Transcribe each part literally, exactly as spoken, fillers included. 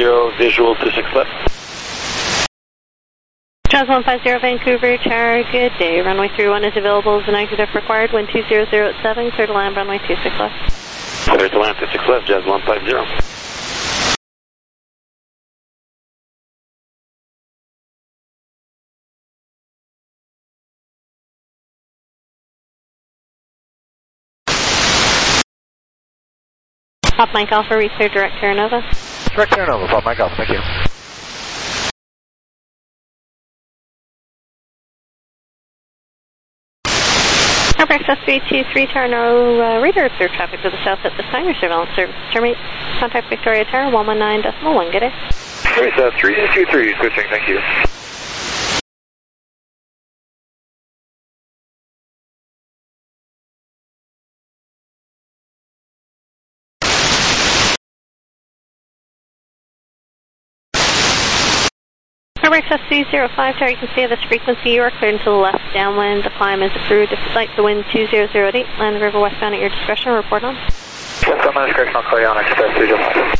zero, visual two six left. Jazz one five zero Vancouver Tower, good day. Runway three one is available as an exit if required. Wind two zero zero at seven, clear to land runway two six left. Clear to land two six left, Jazz one five zero. Pop Mike Alpha, reclear direct Terra Nova. Direct Terra Nova, Pop Mike Alpha, thank you. Harbour Express three two three Terra Nova, uh, radar observed traffic to the south at this time. Your surveillance service terminate. Contact Victoria Tower one one nine decimal one, good day. Harbour South three two three, switching, thank you. Harbour Express three zero five Tower, you can stay at this frequency. You are cleared to the left downwind. The climb is approved. If you'd like the wind two zero zero at eight, land the river westbound at your discretion. Report on. Yes, I'm on discretion. I'll call you on Express three zero five.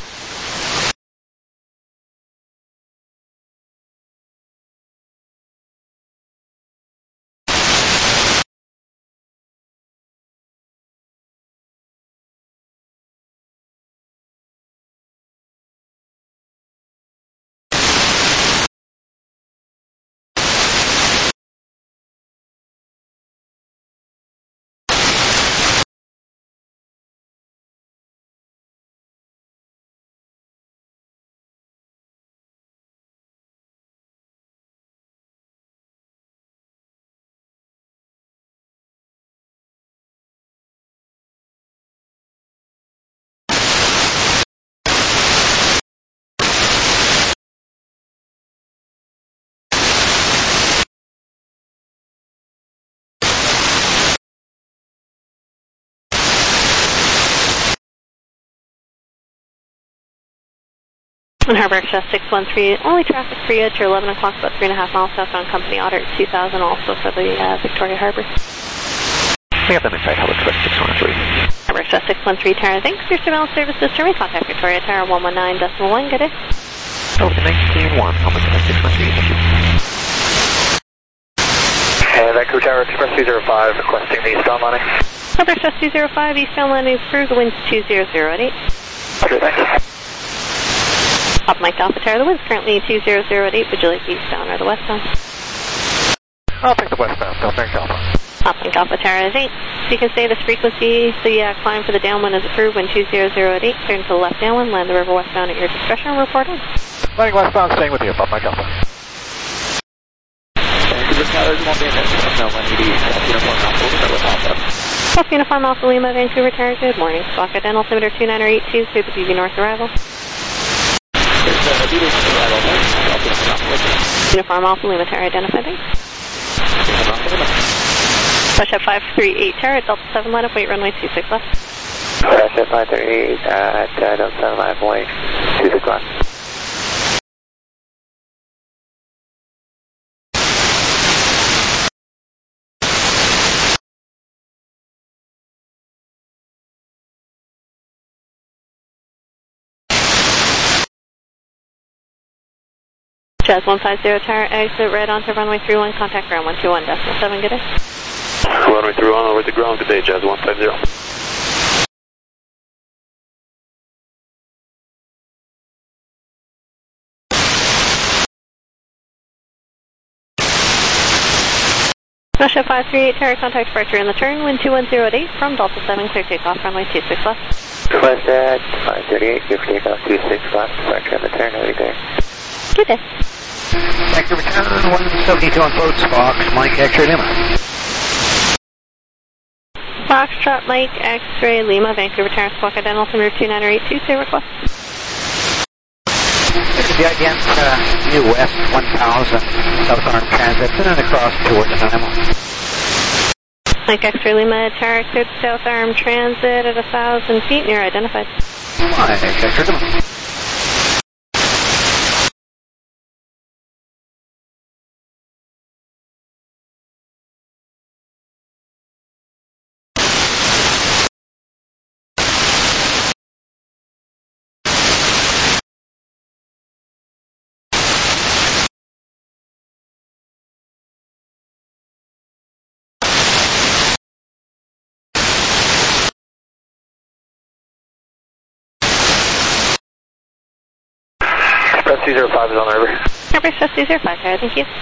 On Harbour Express six one three, only traffic free at your eleven o'clock, about three and a half miles southbound Company Otter two thousand, also for the uh, Victoria Harbour. We got them inside Harbour Express six one three. Harbour Express six one three Tower, thanks for your surveillance services. Terminate contact Victoria Tower one one nine decimal one, good day. Over to nineteen one, Harbour Express six one three, thank you. And Vancouver Tower Express two zero five, requesting the eastbound landing. Harbour Express two zero five, eastbound landing is approved. The wind's two zero zero at eight. Okay, thanks. Pop Mike Alpha Tower, the wind's currently two zero zero at eight. Would you like the eastbound or the westbound? I'll take the westbound, so thanks, Alpha. Pop Mike Alpha Tower is eight. So you can stay this frequency. The uh, climb for the downwind is approved. Wind two zero zero at eight. Turn to the left downwind. Land the river westbound at your discretion. Report on. Landing westbound, staying with you, Pop Mike Alpha. Vancouver Tower, you won't be in this. No, when you be South Uniform Alpha, we'll start with Alpha. South Uniform Alpha Lima, Vancouver Tower, good morning. Squawk Dental altimeter two nine eight two, clear the B V North arrival. Uniform Alpha Lima Tower identified. Push up five three eight Tower at Delta seven, line up, wait runway two six left. Push up five three eight at uh, Delta seven, line up, wait two six left. Jazz one five zero Tower, exit right onto runway three one, contact ground one two one decimal seven, good day. Runway three one over the ground today, Jazz one five zero. Russia five three eight Tower, contact departure in the turn, wind two one zero at eight from Delta seven, clear takeoff, runway two six left. Request at five thirty-eight, clear for takeoff two six left, departure in the turn, over there. Good day. Vancouver Tower, one seventy-two on Fox, Fox, Mike, X-ray Lima. Foxtrot Mike, X-ray Lima, Vancouver Tower, Squawk Dental altimeter two nine eight two, say request. The against uh, U West one thousand, South Arm Transit, and then across towards Nanaimo. Mike, X-ray Lima, Tower, cleared South Arm Transit at one thousand feet, near identified. Mike, X-ray Lima. two zero five is on the river. Airbus Trust two zero five, Tower, thank you.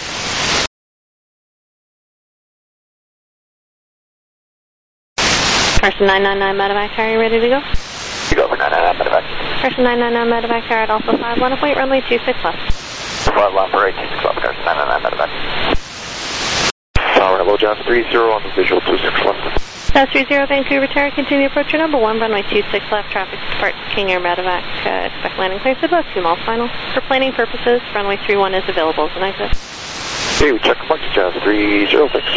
Carson nine nine nine medevac, Tower, you ready to go? You go for nine nine nine medevac. Carson nine nine nine medevac, Tower at Alpha five, line of weight, runway two six left. five line for eight two six left, Carson nine nine nine medevac. Tower, hello, Jazz three zero on the visual two six left. Jazz three zero, Vancouver Tower, continue approach your number one, runway two six left, traffic depart King Air medevac, uh, expect landing clearance at about two miles final. For planning purposes, runway three one is available as an exit. Okay, we check the mark, Jazz three zero, thanks.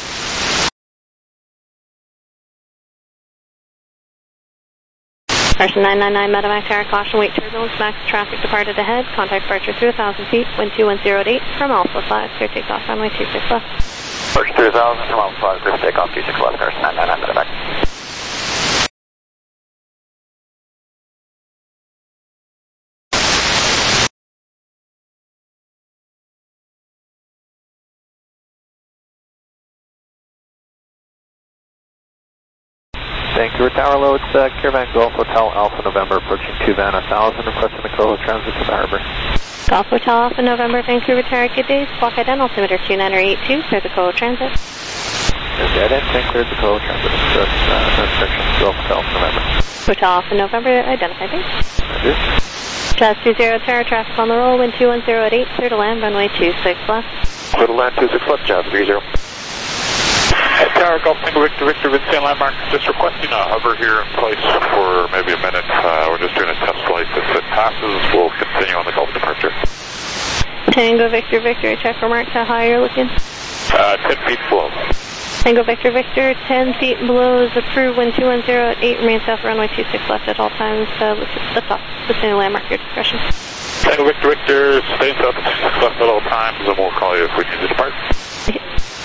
Carson nine nine nine medevac, Tower, caution, wait turbulence, max traffic departed ahead, contact departure through one thousand feet, wind two one zero eight from Alpha five, clear takeoff, runway two six left. Departure through one thousand from Alpha five, clear takeoff two six left, Carson nine nine nine medevac. Vancouver Tower, low, it's uh, Caravan Golf Hotel Alpha November, approaching two van one thousand, requesting the Coho transit to the harbor. Golf Hotel Alpha November, Vancouver Tower, good day, squawk ident, altimeter two nine eight two, clear the Coho transit. Dead end, and cleared the Coho transit, so it's uh, no restriction, Golf Hotel Alpha November. Hotel Alpha November, identify thanks. Roger. Jazz two zero, Tower, traffic on the roll, wind two one zero eight, clear to land, runway two six left. Clear to land two six left, Jazz three zero. Tower, Golf Tango Victor Victor, Vincent Landmark, just requesting a hover here in place for maybe a minute. Uh, we're just doing a test flight. If it passes, we'll continue on the Gulf departure. Tango Victor Victor, check remarks how high you're looking. Uh, ten feet below. Tango Victor Victor, ten feet below is approved, wind two one zero eight, remain south, runway two six left at all times, uh, lift off, listening to landmark, your discretion. Tango Victor Victor, stay south at two six left at all times, and we'll call you if we need to depart. Okay.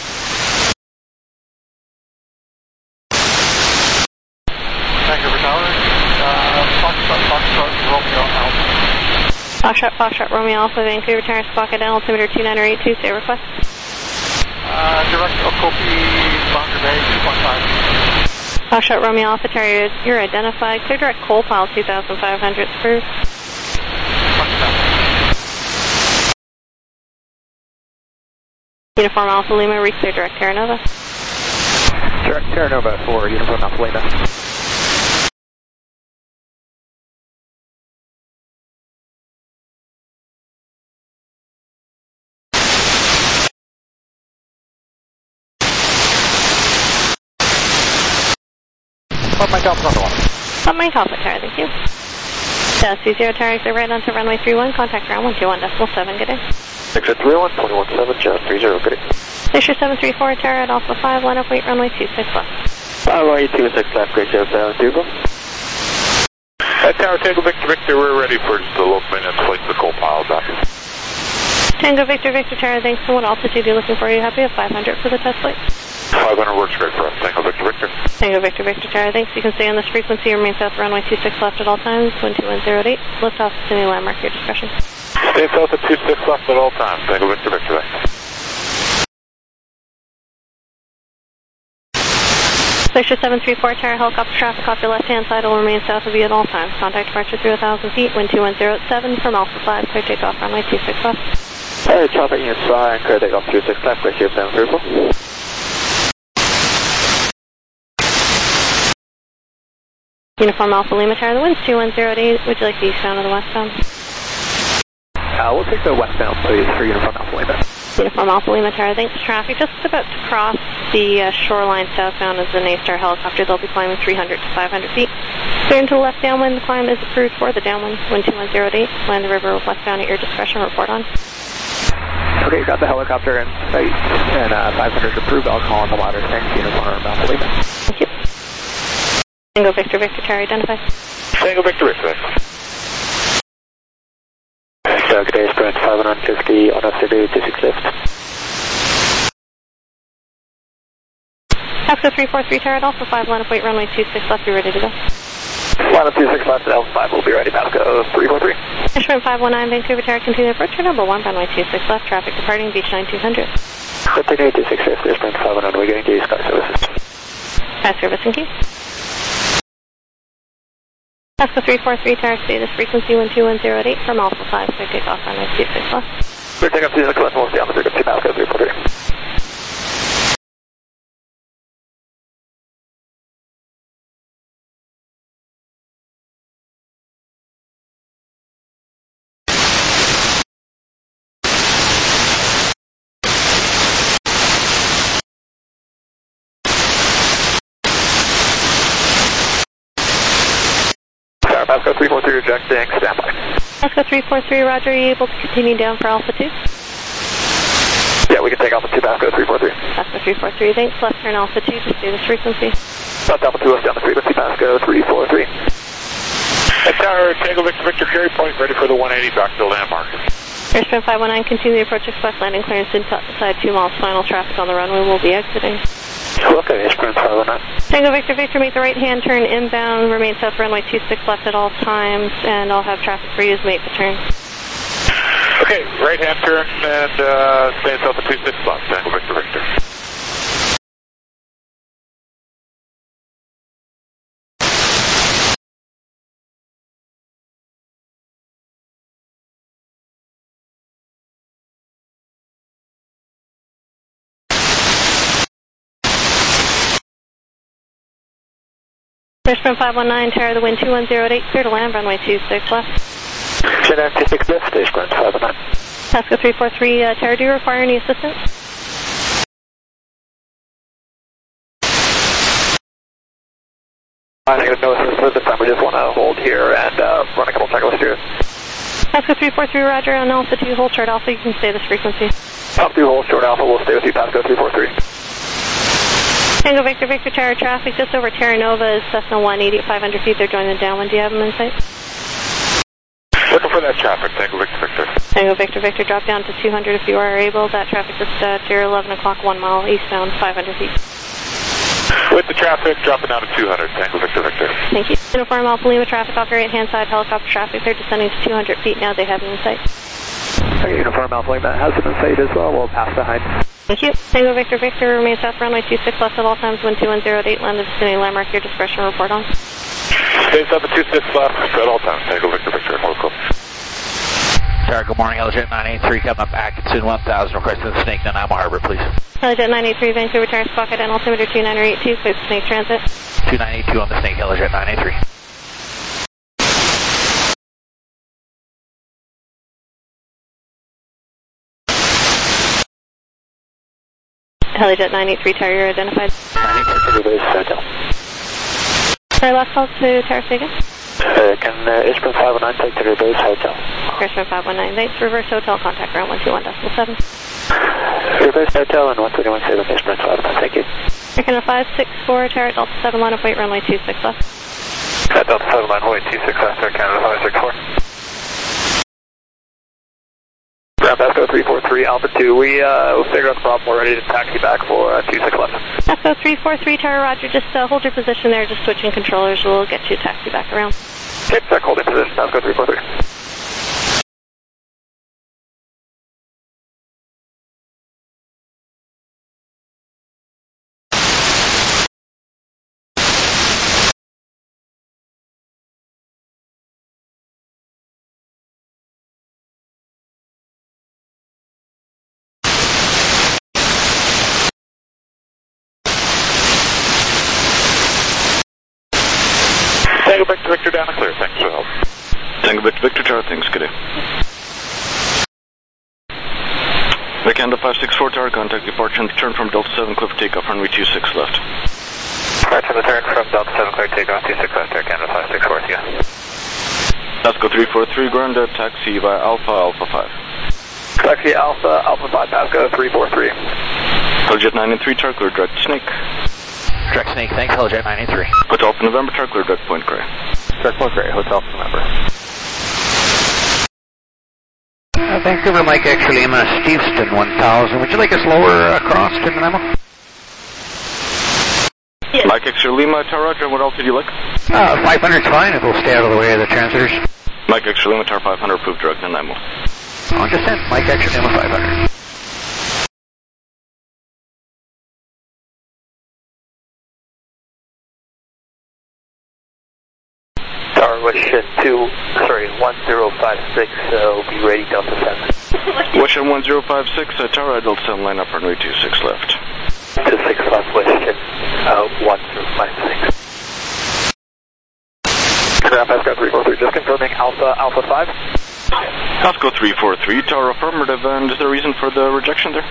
Vancouver Tower, uh, Foxtrot, Foxtrot, Romeo Alpha. Foxtrot, Foxtrot, Romeo Alpha, Vancouver Tower, squawk ident, altimeter two nine eight two, say request. Uh, direct Okopi, Boundary Bay, two point five. Foxtrot, Romeo Alpha, Tower, you're identified, clear direct coal pile two thousand five hundred, approved. Uniform Alpha Lima, reach clear direct Terra Nova. Direct Terra Nova for Uniform Alpha Lima. Pump my top on the water. Pump my top, Tower, thank you. Jazz two zero, Tower, exit right onto runway three one, contact ground one two one decimal seven, good day. Exit three one, twenty one seven, Jazz three zero, good day. Fisher seven three four, Tower at Alpha five, line up, wait, runway two six left. Runway two six left, great zero seven two. Uh, Tower, Tango Victor Victor, we're ready for just a low maintenance flight to the coal pile back. Tango Victor Victor, Tower, thanks. So what altitude are you looking for? Are you happy with five hundred for the test flight? five hundred works great for us, Tango Victor Victor. Tango Victor Victor, Tower, thanks. You can stay on this frequency, remain south runway two six left at all times, wind two one zero eight, lift off to new landmark, your discretion. Stay south at two six left at all times, Tango Victor Victor. Fisher seven three four, Tower, helicopter traffic off your left-hand side will remain south of you at all times. Contact departure through one thousand feet, wind two one zero seven from Alpha five, clear takeoff runway two six left. Hey, traffic units flying, clear takeoff two six left, great zero seven three four. Uniform Alpha Lima, Tower, the wind's two one zero eight, would you like the eastbound or the westbound? Uh, we'll take the westbound, please, for Uniform Alpha Lima. Uniform Alpha Lima, Tower, thanks. Traffic just about to cross the uh, shoreline southbound is an A-Star helicopter. They'll be climbing three hundred to five hundred feet. Turn to the left downwind. The climb is approved for the downwind. Wind two one zero eight. Land the river westbound at your discretion. Report on. Okay, got the helicopter in sight, and uh, five hundred approved. I'll call on the ladder. Thanks, Uniform Alpha Lima. Thank you. Tango Victor Victor, Tower, identify. Tango Victor Victor. So, good day, Sprint five hundred fifty on F two six left. Oscar three four three, Tower at Alpha five, line up, wait, runway two six left, you're ready to go. Line up two six left at Alpha five, we'll be ready, Pasco three four three. Instrument five one nine, Vancouver Tower, continue approach, number one, runway two six left, traffic departing, beach nine two hundred. Continue two six left, Sprint five one nine, we're going to use Sky Services. Sky Service, thank you. Pasco three four three, Tower, status frequency one two one zero eight from Alpha five, clear takeoff runway two six left. Clear takeoff two six left, we'll stay on the frequency, Pasco three four three. Pasco three four three, rejecting, standby. Pasco three four three, roger, are you able to continue down for Alpha two? Yeah, we can take Alpha two, Pasco three four three. Pasco three four three, thanks, left turn Alpha two, just do this frequency. Left Alpha two, left down the frequency, Pasco three four three. Hey, Tower, Tango Victor Victor, carry point, ready for the one eighty, back to the landmark. Airstream five one nine, continue the approach, express landing clearance inside two miles, final traffic on the runway, we'll be exiting. Okay, Airstream five one nine. Tango Victor Victor, make the right-hand turn inbound, remain south runway two six left at all times, and I'll have traffic for you as make the turn. Okay, right-hand turn and uh, stay south at two six left, Tango Victor Victor. Airstream five one nine, Tower, the wind two one zero eight, clear to land, runway two six left. Jet two six left, Airstream five one nine. Pasco three four three, uh, Tower, do you require any assistance? I think there's no assistance this time, we just want to hold here and uh, run a couple checklists here. Pasco three four three, roger, on Alpha two, hold short Alpha, you can stay this frequency. Alpha two, hold short Alpha, we'll stay with you, Pasco three four three. Tango Victor Victor, Tower, traffic just over Terra Nova is Cessna one eighty at five hundred feet, they're joining the downwind, do you have them in sight? Looking for that traffic, Tango Victor Victor. Tango Victor Victor, drop down to two hundred if you are able, that traffic just uh, to your eleven o'clock, one mile eastbound, five hundred feet. With the traffic, dropping down to two hundred, Tango Victor Victor. Thank you. Uniform Alpha Lima traffic off your right-hand side, helicopter traffic, they're descending to two hundred feet now, they have you in sight. Okay, Uniform Alpha Lima has them in sight as well, we'll pass behind. Thank you. Tango Victor Victor, remain south runway two six left at all times, wind two one zero eight, land the vicinity landmark, your discretion, report on. Stay south at two six left at all times, Tango Victor Victor, local. Tower, good morning, Helijet nine eight three coming back at Soon one thousand, requesting the Snake, Nanaimo Harbor, please. Helijet nine eight three, Vancouver Tower, Squawk at altimeter two nine eight two, clear for Snake transit. two nine eight two on the Snake, Helijet nine eight three. Helijet nine eight three, Tower, you're identified. nine eight three, base hotel. Sorry, last call to Tower Sagan. Uh, can uh, Airstream five one nine take to your base hotel? Airstream five one nine, thanks. Reverse hotel, contact ground one two one decimal seven. Your base hotel and one twenty-one seven, Airstream five one nine, thank you. American five six four, Tower, Delta seven, line of weight, runway two six left. Uh, Delta seven, line of weight, two six left, Air Canada five six four. Ground Pasco three four three, Alpha two, we uh, we'll figure out the problem, we're ready to taxi back for uh, two six left. Pasco three four three, Tower, roger, just uh, hold your position there, just switching controllers, we'll get you a taxi back around. Okay, check holding position, Pasco three four three. Tango Victor Victor, down and clear, thanks for the help. Tango Victor Victor, Tower, thanks, good day. Vicanda five six four, Tower, contact departure and return from Delta seven, clear for takeoff, runway two six left. Right from the turn from Delta seven, clear takeoff, two six left, Air Canada five six four, yeah. Pasco three four three, ground uh, taxi via Alpha, Alpha five. Taxi Alpha, Alpha five, Pasco three four three. Helijet nine eight three, Tower, clear direct to Snake. Direct Snake, thanks, Helijet nine eight three. Hotel for November, Tower, clear direct Point Grey. Direct Point Grey, Hotel for November. Uh, Vancouver Mike X Lima, Steveston one thousand. Would you like us lower uh, across to Nanaimo? Yes. Mike X Lima, Tower, roger, what else did you like? Uh, five hundred's fine if we'll stay out of the way of the transmitters. Mike X Lima, Tower five hundred, approved direct Nanaimo. On descent, Mike X Lima five hundred. Tower, what five six, so be ready Delta seven. Western one zero five six, uh, Tower, Delta seven, line up runway two six left. two six left, Western, uh, one zero five six. Ground Pasco three four three, just confirming Alpha, Alpha five. Pasco three four three, Tower affirmative, and is there a reason for the rejection there?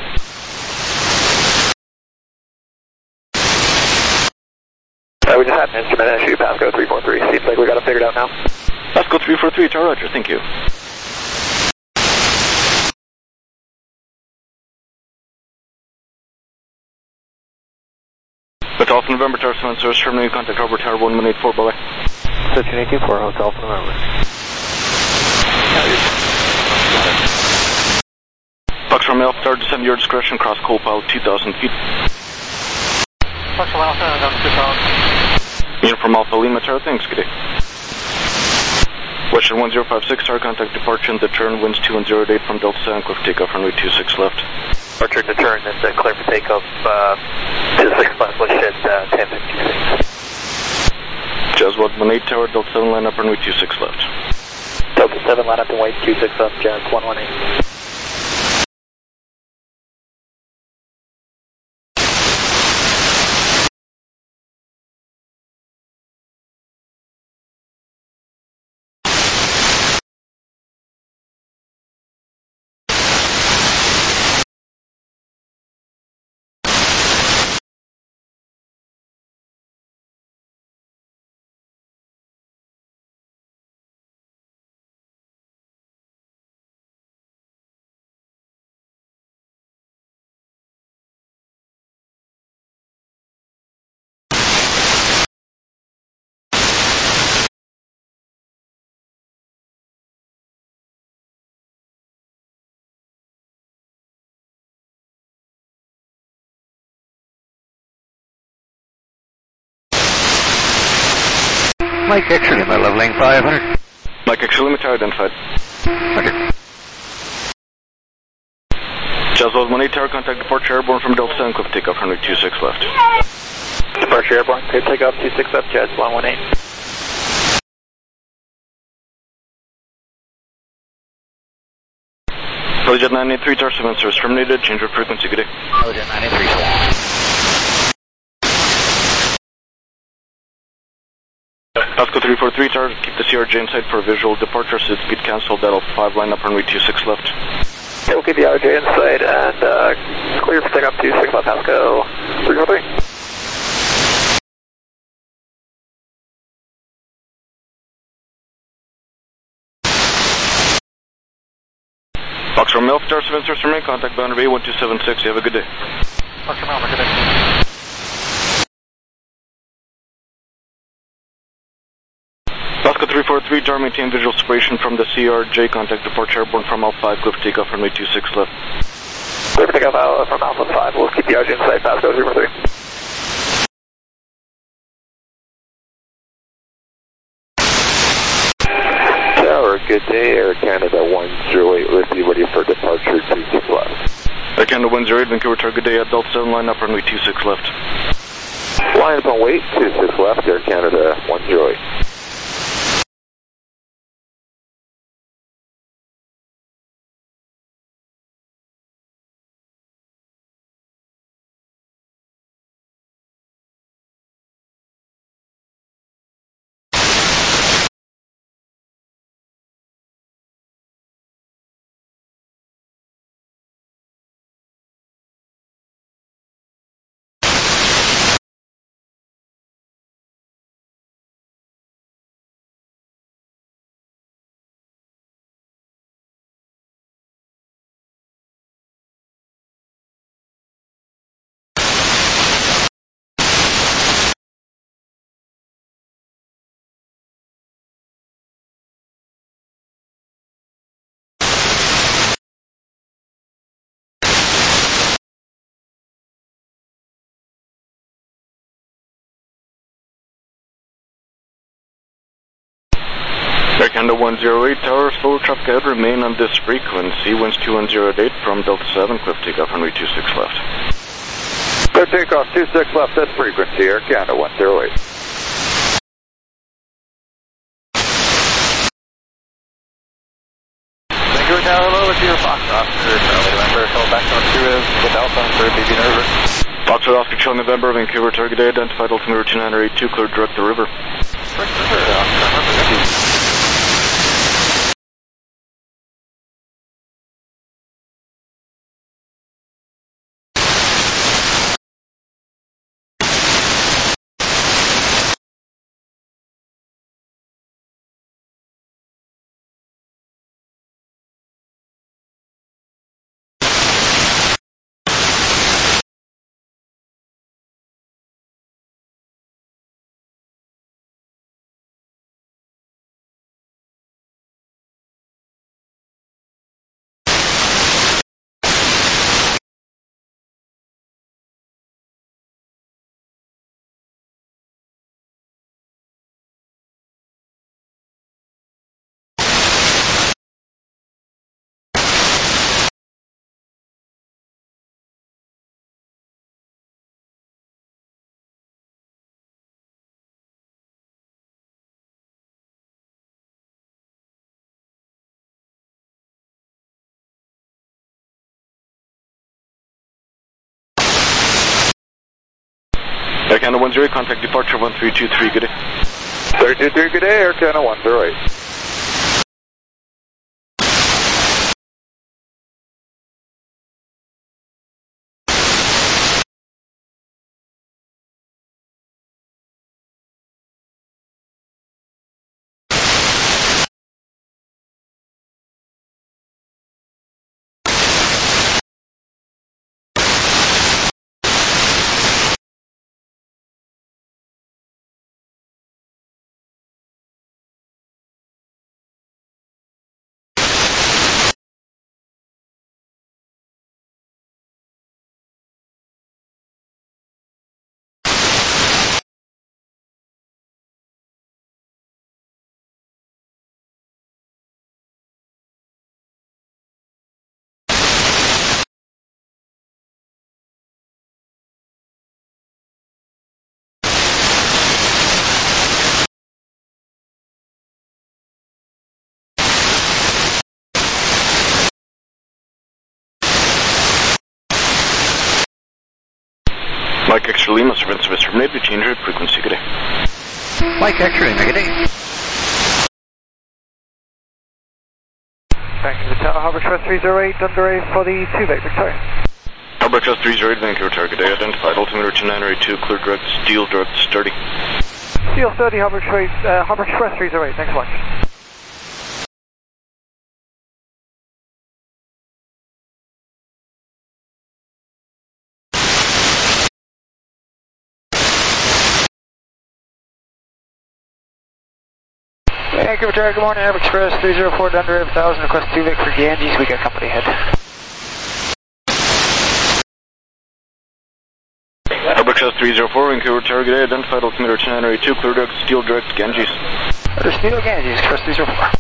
Uh, we just had an instrument issue, Pasco three four three. Seems like we got it figured out now. Pasco three four three, Tower, Roger, thank you. But Alpha November, Tower seven, service terminating, contact Harbor Tower one one eight four, bye-bye. thirteen eighty-four, Hotel Alpha November. Fox from Alpha Tower, descend your discretion, cross coal pile two thousand feet. Fox from Alpha, down to two thousand. Unit from Alpha Lima, Tower, thanks, good day. Western one zero five six, Tower, contact departure in the turn, winds two one zero eight from Delta seven, clear for takeoff, runway two six left. Departure in the turn, and uh, clear for takeoff, uh, two six left, push at uh, ten fifty-six. Jazz one one eight, Tower, Delta seven, line up, runway two six left. Delta seven, line up and wait, two six left, Jazz one one eight. Mike X-ray, my leveling five hundred. Mike X-ray, limit tower identified. Roger. Jazz one eight, Tower, contact departure airborne from Delta seven, clear for takeoff, runway two six left. Departure airborne, clear takeoff, two six left, Jazz one one eight. Helijet nine eight three, Tower seven, service terminated, change of frequency, good day. Helijet nine eight three, so long. Pasco three four three, Tower, keep the C R J in sight for visual departure, so speed cancel, Delta five, line up, runway two six left. Okay, we'll keep the R J in sight and uh, clear for takeoff, two six left, Pasco three four three. Fox from Alpha Tower seven, service terminating, contact boundary bay one two seven six, you have a good day. Fox from Alpha, good day. Pasco three four three, Tower, maintain visual separation from the C R J, contact departure airborne from Alpha five, clear for takeoff, runway two six left. Clear for takeoff uh, from Alpha five, we'll keep the R J in sight, Pasco three four three. Tower, good day, Air Canada one zero eight, let's be ready for departure two six left. Air Canada one zero eight, Vancouver, Tower, good day, at Delta seven, line up, runway two six left. Lions on wait, two six left, Air Canada one zero eight. Air Canada one zero eight, Tower, slow traffic ahead, remain on this frequency, winds two one zero eight from Delta seven, clear for takeoff, runway two six left. Clear takeoff, two six left, this frequency, Air Canada one zero eight. Vancouver Tower, low with your Foxtrot, Charlie November, hold back on two is with Alpha for B B Nerver. Foxtrot Oscar Charlie November, Vancouver target identified, altimeter two nine eight two, clear direct the river. First river, Oscar, Air Canada one zero eight, contact departure one three two three, good day. three two three, good day, Air Canada one zero eight. Mike Extra Lima, Servant Service from Navy, change rate, frequency, good day. Mike Extra Lima, good day. Back to the Tower, Harbour Express three zero eight, underway for the two Vic Victoria. Harbour Express three zero eight, Vancouver target day identified, altimeter two nine eight two, clear direct, steel direct, sturdy. Steel thirty, Harbour Express, uh, Harbour Express three zero eight, thanks so much. Vancouver Tower, good morning, Harbour Express three zero four, under one thousand, request two Vic for Ganges, we got company ahead. Harbour Express three zero four, Vancouver target day identified, altimeter two nine eight two, clear direct, steel direct, Ganges. Under Steel Ganges, Express three zero four.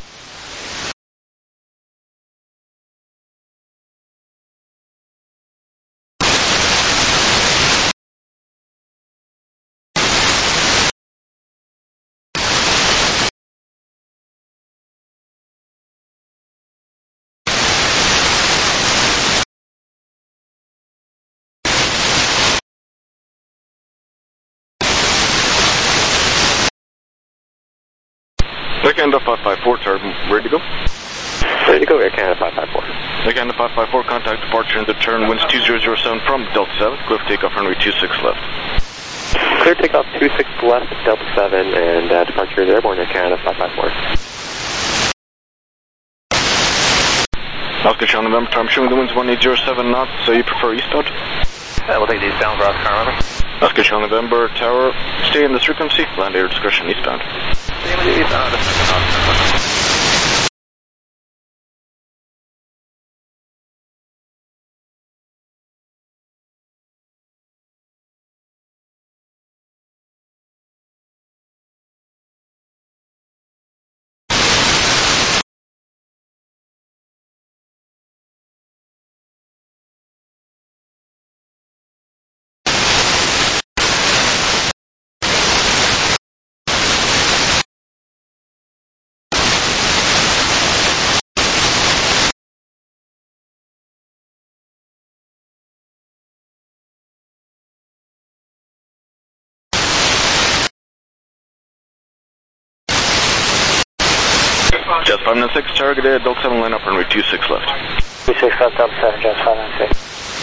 Air Canada five five four, turn, ready to go? Ready to go, Air Canada five five four. Air Canada five five four, contact departure in the turn, winds two zero zero seven from Delta seven, clear takeoff runway two six left. Clear takeoff two six left, Delta seven, and uh, departure is airborne, Air Canada five five four. Oscar Charlie November, I'm showing the winds one eight zero seven knots, so you prefer eastbound? Uh, we'll take these down for Oscar November. Oscar Charlie November, tower, stay in this frequency, land air discretion eastbound. Stay with you eastbound. Jets five nine six, targeted Delta seven, line up, runway two six left. two six left, Delta seven, Jets five nine six.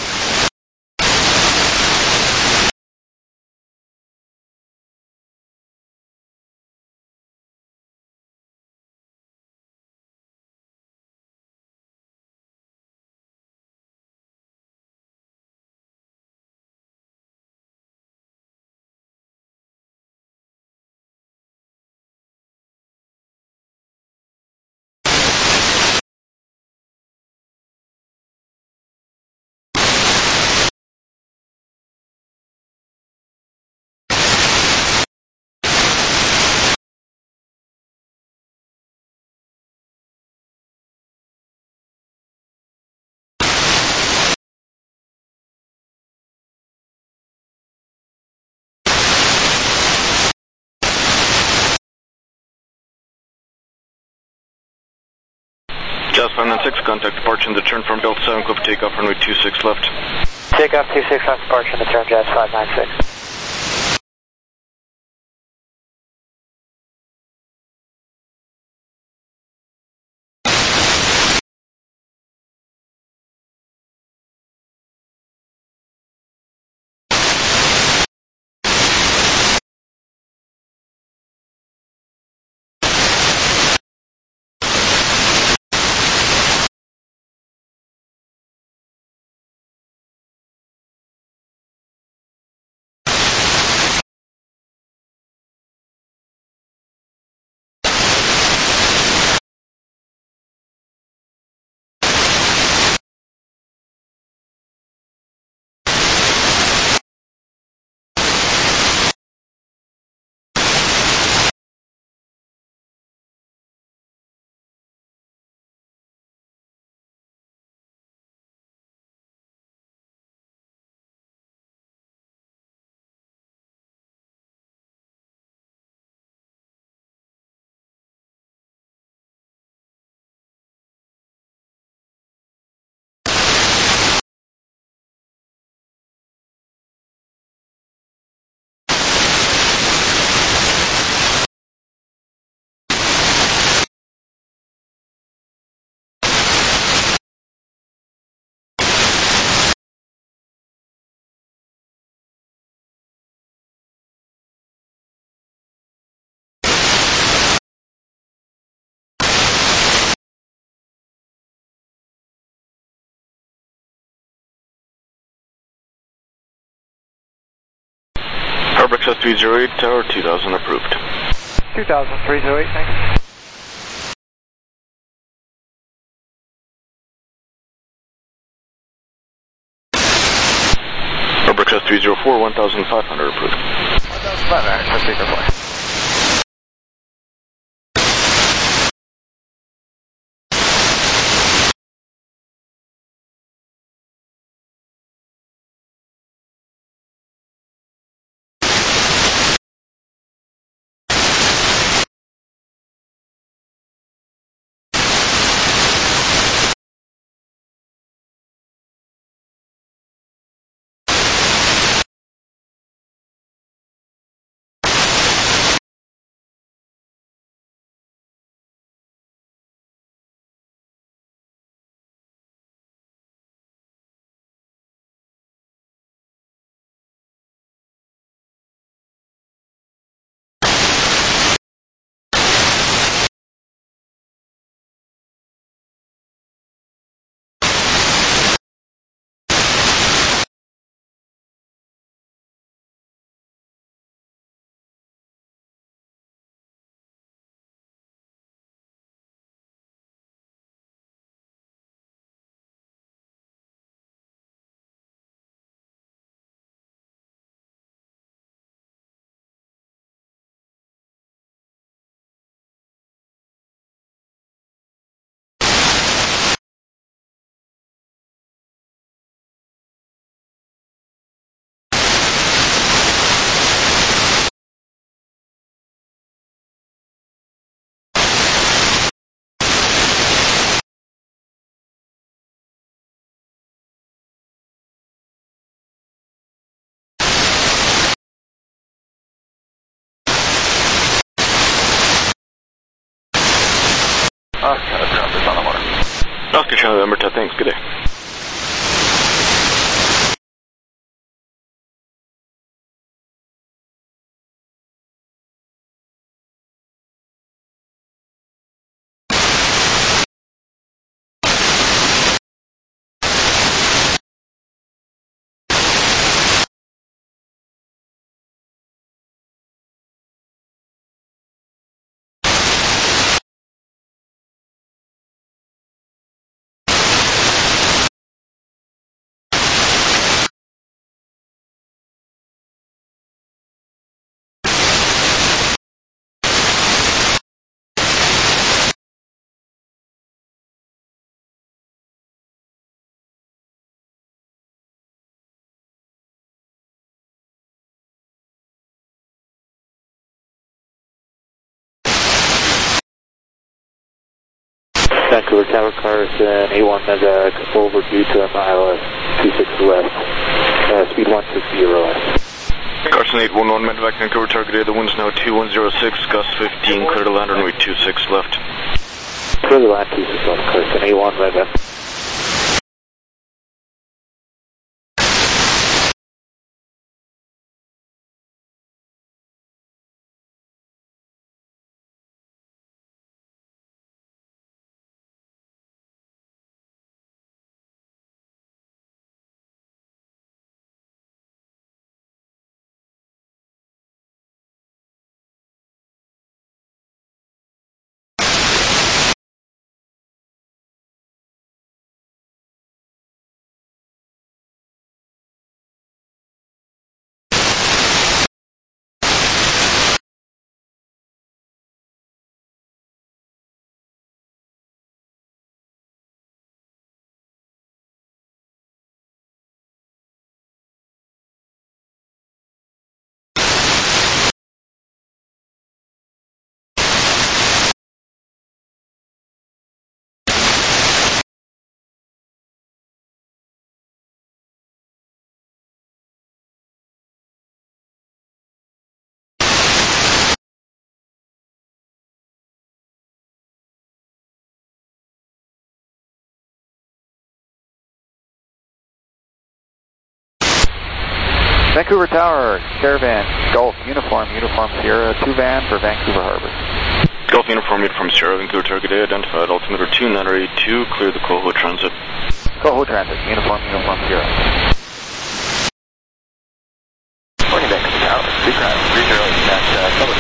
Jets five nine six, contact departure and return from Delta seven, clear for takeoff, runway two six left. Takeoff two six left, departure and return, Jets five nine six. Harbor Access three zero eight, Tower two thousand approved. two thousand, three zero eight, thanks. Harbor Access three zero four, one thousand five hundred approved. one thousand five hundred, let's take our flight. Oscar, November, on the water. Oscar, Charlie, November, thanks, good day. Vancouver Tower cars, uh, A one Mega over due to a mile two six left, uh, speed one sixty west. Carson eight one one, Medevac, Vancouver target, the wind's now two one zero six, gust fifteen, clear to land runway two six left. Clear to land two six left, Carson A one Mega. Vancouver Tower, Caravan, Golf, Uniform, Uniform Sierra, two van for Vancouver Harbor. Golf Uniform, Uniform Sierra, Vancouver target A identified, altimeter two nine eight two, clear the Coho Transit. Coho Transit, Uniform, Uniform Sierra. Morning, Vancouver Tower, three zero eight, that's uh,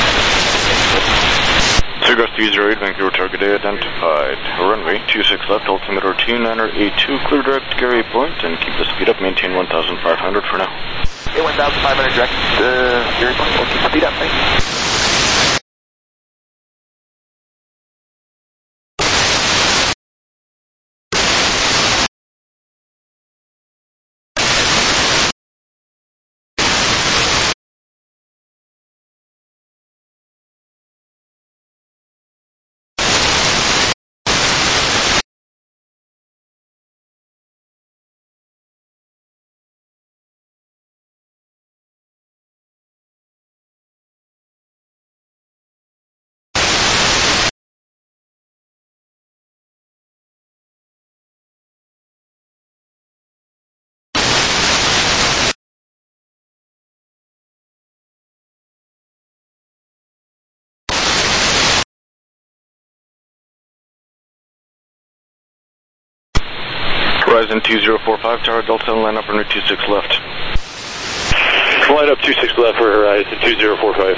Cigar three zero eight, Vancouver target A identified, runway two six left, altimeter two nine eight two, clear direct to Gary Point, and keep the speed up, maintain one thousand five hundred for now. Okay, one thousand five hundred direct, uh, Gary Point, we'll keep the speed up, thanks. Horizon two zero four five, Tower Delta, line up runway two six left. Line up two six left for Horizon two zero four five.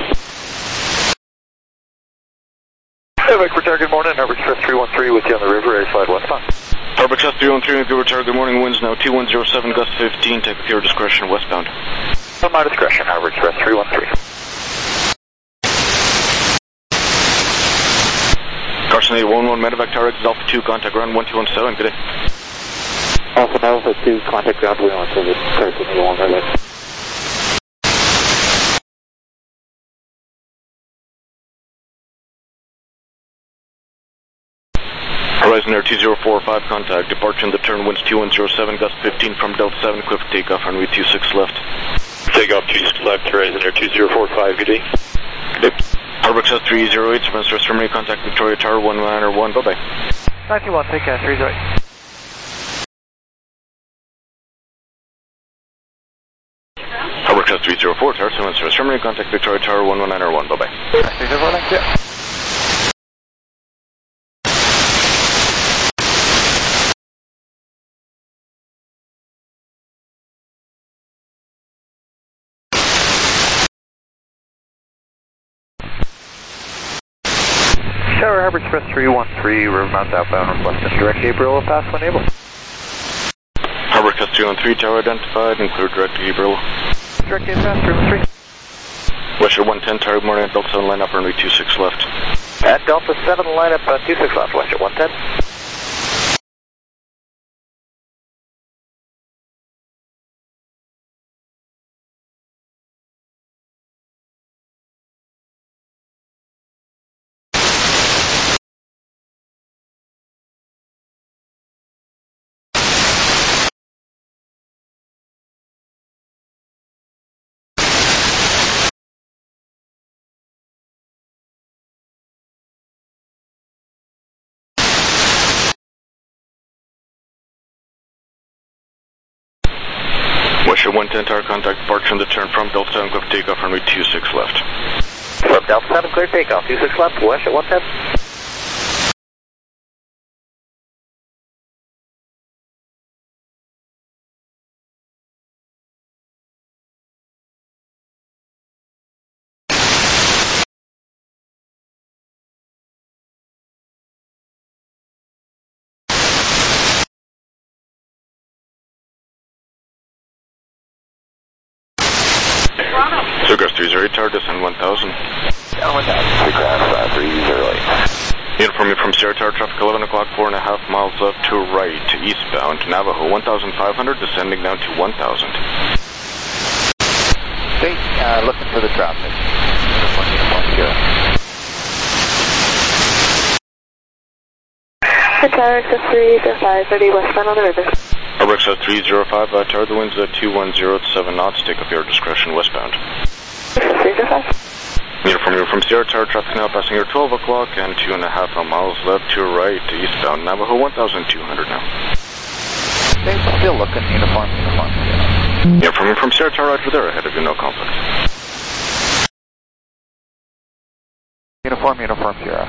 Evac for target morning, Harbor Express three one three with you on the river, air slide westbound. Harbor Express three one three, Vancouver target morning, winds now two one zero seven, gust fifteen, take with your discretion westbound. On my discretion, Harbor Express three one three. Carson eight one one, Medevac Tower, Alpha two, contact ground one two one seven, good day. Alpha Alpha two, contact ground one one seven, Carson A one Mega. Horizon Air two zero four five, contact, departure in the turn, winds two one zero seven, gust fifteen from Delta seven, quick takeoff, runway two six left. Takeoff two six left, Horizon Air two zero four five, good day. Good day. Harbor Express three zero eight, Spencer, Germany, contact Victoria Tower one nine one, bye-bye. nine two one, take care, three zero eight. Harbor Express three zero four, Tower seven, Spencer, Germany, contact Victoria Tower one one nine one, bye-bye. three zero four, thank you. Tower Harbor Express three one three, Rivermount outbound, Western direct Gabriel, pass when able. Harbor Express three one three, Tower identified, and clear direct to Gabriel. Direct gate pass, three one three. Western one ten, Tower morning at Delta seven, line up runway two six left. At Delta seven, line up uh, two six left, Western one ten. Western one ten, Tower contact departure on the turn from Delta seven, clear takeoff runway two six left. From Delta seven, clear takeoff, two six left, Western one ten. Sugar three zero eight, Tower descend one thousand. Down one thousand, Seagrass three zero eight. Inform you from Sierra Tower, traffic eleven o'clock, four and a half miles left to right, eastbound, Navajo, one thousand five hundred, descending down to one thousand. State, uh, looking for the traffic. The Tower Express three zero five, thirty westbound on the river. Harbor Express three zero five, uh, Tower, the wind's at two one zero at seven knots, take up your discretion westbound. three zero five. Inform you from Sierra Tower, traffic now passing here twelve o'clock and two and a half miles left to right, eastbound, Navajo, one thousand two hundred now. State, still looking, uniform, uniform. Yeah, from, from Sierra Tower, Roger there, ahead of you, no conflict. Uniform, uniform, Sierra.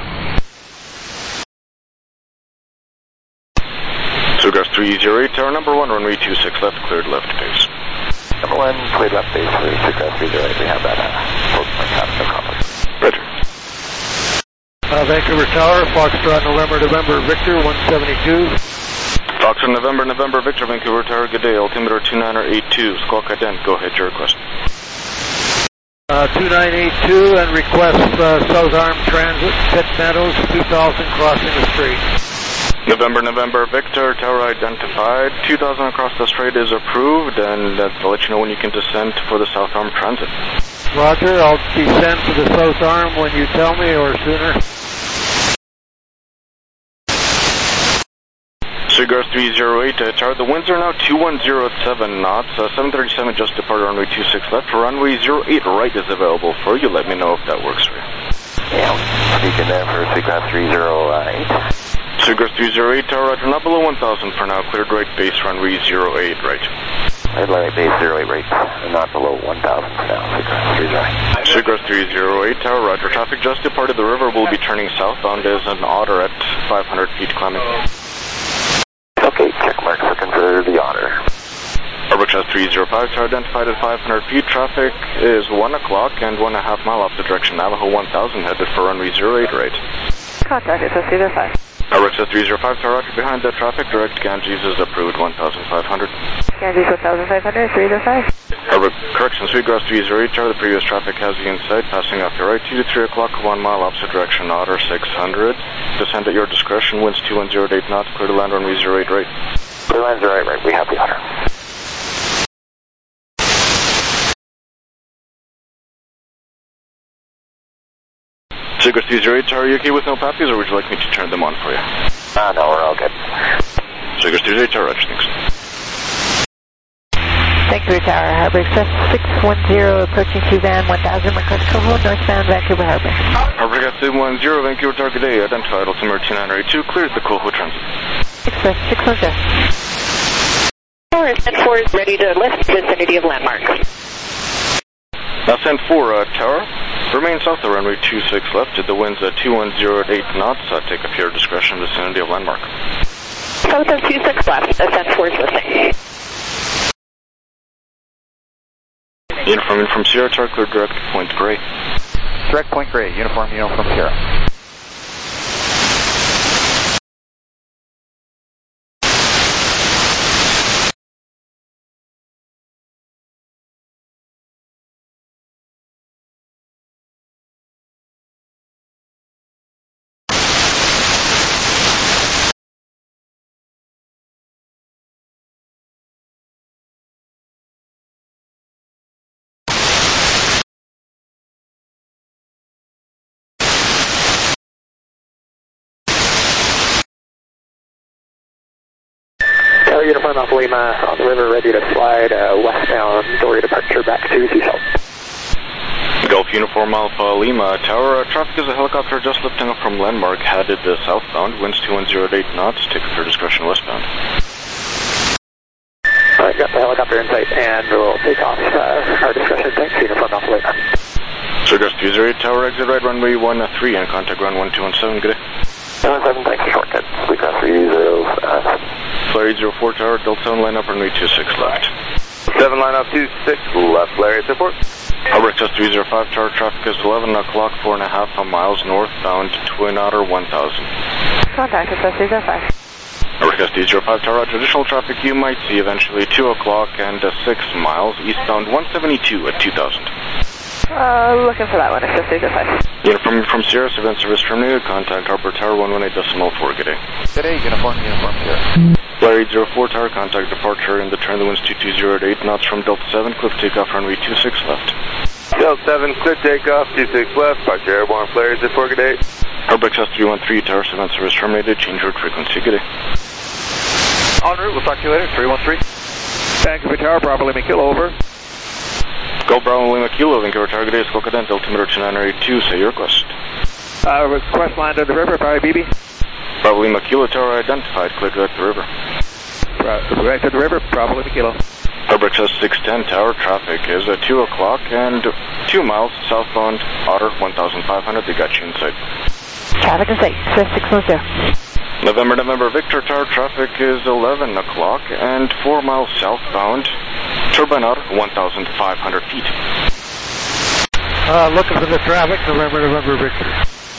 Sugar three zero eight, Tower number one, runway two six left, cleared left base. Number one, cleared left base for Seagrass three zero eight, we have that, uh, post point traffic, no conflict. Roger. Uh, Vancouver Tower, Foxtrot, November, November, Victor, one seventy-two. Foxtrot, November, November, Victor, Vancouver Tower, good day, altimeter two nine eight two, squawk ident, go ahead, your request. Uh, two nine eight two and request uh, South Arm Transit, Pitt Meadows, two thousand crossing the street. November, November, Victor, Tower identified, two thousand across the strait is approved, and uh, I'll let you know when you can descend for the South Arm Transit. Roger, I'll descend to the South Arm when you tell me or sooner. Cigar three zero eight, uh, Tower, the winds are now two one zero at seven knots, uh, seven thirty-seven just departed runway two six left, runway zero eight right is available for you, let me know if that works for you. Yeah, speaking there for Cigar three zero eight. Cigar three zero eight, Tower, Roger, not below one thousand for now, cleared right base, runway zero eight right. Red line base zero eight right, not below one thousand for now, Cigar three zero eight. Cigar three zero eight, Tower, Roger, traffic just departed the river, will be turning southbound as an Otter at five hundred feet climbing. Okay, check mark, looking for the Otter. Harbor Express three zero five, Tower identified at five hundred feet, traffic is one o'clock and one and a half mile off the direction Navajo one thousand, headed for runway zero eight right. Contact Express three zero five. Harbor Express three zero five, Tower, Roger, behind that traffic, direct Ganges is approved, one thousand five hundred. Ganges one thousand five hundred, three zero five. Harbor, correction, Sweetgrass three zero eight, Tower, the previous traffic has you in sight, passing off your right, two to three o'clock, one mile opposite direction, Otter six hundred. Descend at your discretion, winds two one zero at eight knots, clear to land runway zero eight right. Clear land zero eight right, we have the Otter. Cigar three zero eight, Tower, are you okay with no pappies, or would you like me to turn them on for you? Ah, uh, no, we're all good. Cigar three zero eight, Tower, Roger, thanks. Vancouver Tower, Harbor Express six one zero, approaching to van one thousand, request Coho, northbound Vancouver Harbor. Harbor Express six one zero, Vancouver Tower, good day, identified altimeter two nine eight two, cleared the Coho transit. Express six one zero. Tower, Ascent four is ready to lift, vicinity of landmark. Ascent four, uh, Tower, remain south of runway two six left, the winds at two one zero at eight knots, uh, take up your discretion, vicinity of landmark. South of two six left, Ascent four is lifting. Uniform from Sierra Tower, clear direct point Gray. Direct point Gray, uniform, uniform Sierra. Uniform Alpha Lima on the river, ready to slide uh, westbound, dory departure back to Seashell. Gulf Uniform Alpha Lima Tower, uh, traffic is a helicopter just lifting up from landmark, headed uh, southbound, winds two one zero at eight knots, take up your discretion westbound. Alright, got the helicopter in sight, and we'll take off uh, our discretion. Thanks, Uniform Alpha Lima. Surgust two zero eight Tower, exit right runway one three, and contact ground one two one seven, good day. one seven, thanks for shortcut. We cross three zero. Flyer eight zero four Tower, Delta seven, line up runway two six left. seven, line up two six left, Flyer eight zero four. Harbor Express three zero five Tower, traffic is eleven o'clock, four and a half miles northbound, Twin Otter one thousand. Contact Express three zero five. Harbor Express three zero five Tower, traditional traffic you might see eventually two o'clock and uh, six miles, eastbound one seventy-two at two thousand. Uh, looking for that one, Express three zero five. Uniform from Sierra, event service terminated, contact Harbor Tower one one eight decimal four, good day. Good day, uniform, uniform Sierra. Flyer eight zero four Tower, contact departure in the turn, the winds two two zero at eight knots from Delta seven, cliff takeoff runway two six left. Delta seven, clear takeoff, two six left, departure airborne, Flyer eight zero four, good day. Harbor Express three one three Tower, event service terminated, change route frequency, good day. En route, we'll talk to you later, three one three. Vancouver Tower, Bravo Lima Kilo, over. Go Bravo Lima Kilo, Vancouver Tower, good day, Squawk-A-Dent, altimeter two nine eight two, say your request. Uh, request land of the river, Barry B B. Bravo Lima Kilo Tower identified, clear direct to the river. Right to the river, Bravo Lima Kilo. Harbor Express six ten Tower, traffic is at two o'clock and two miles southbound, Otter one thousand five hundred, they got you in sight. Traffic in sight, Express six one zero. November, November, Victor Tower, traffic is eleven o'clock and four miles southbound, Turbine Otter one thousand five hundred feet. Uh, looking for the traffic, November, November, Victor.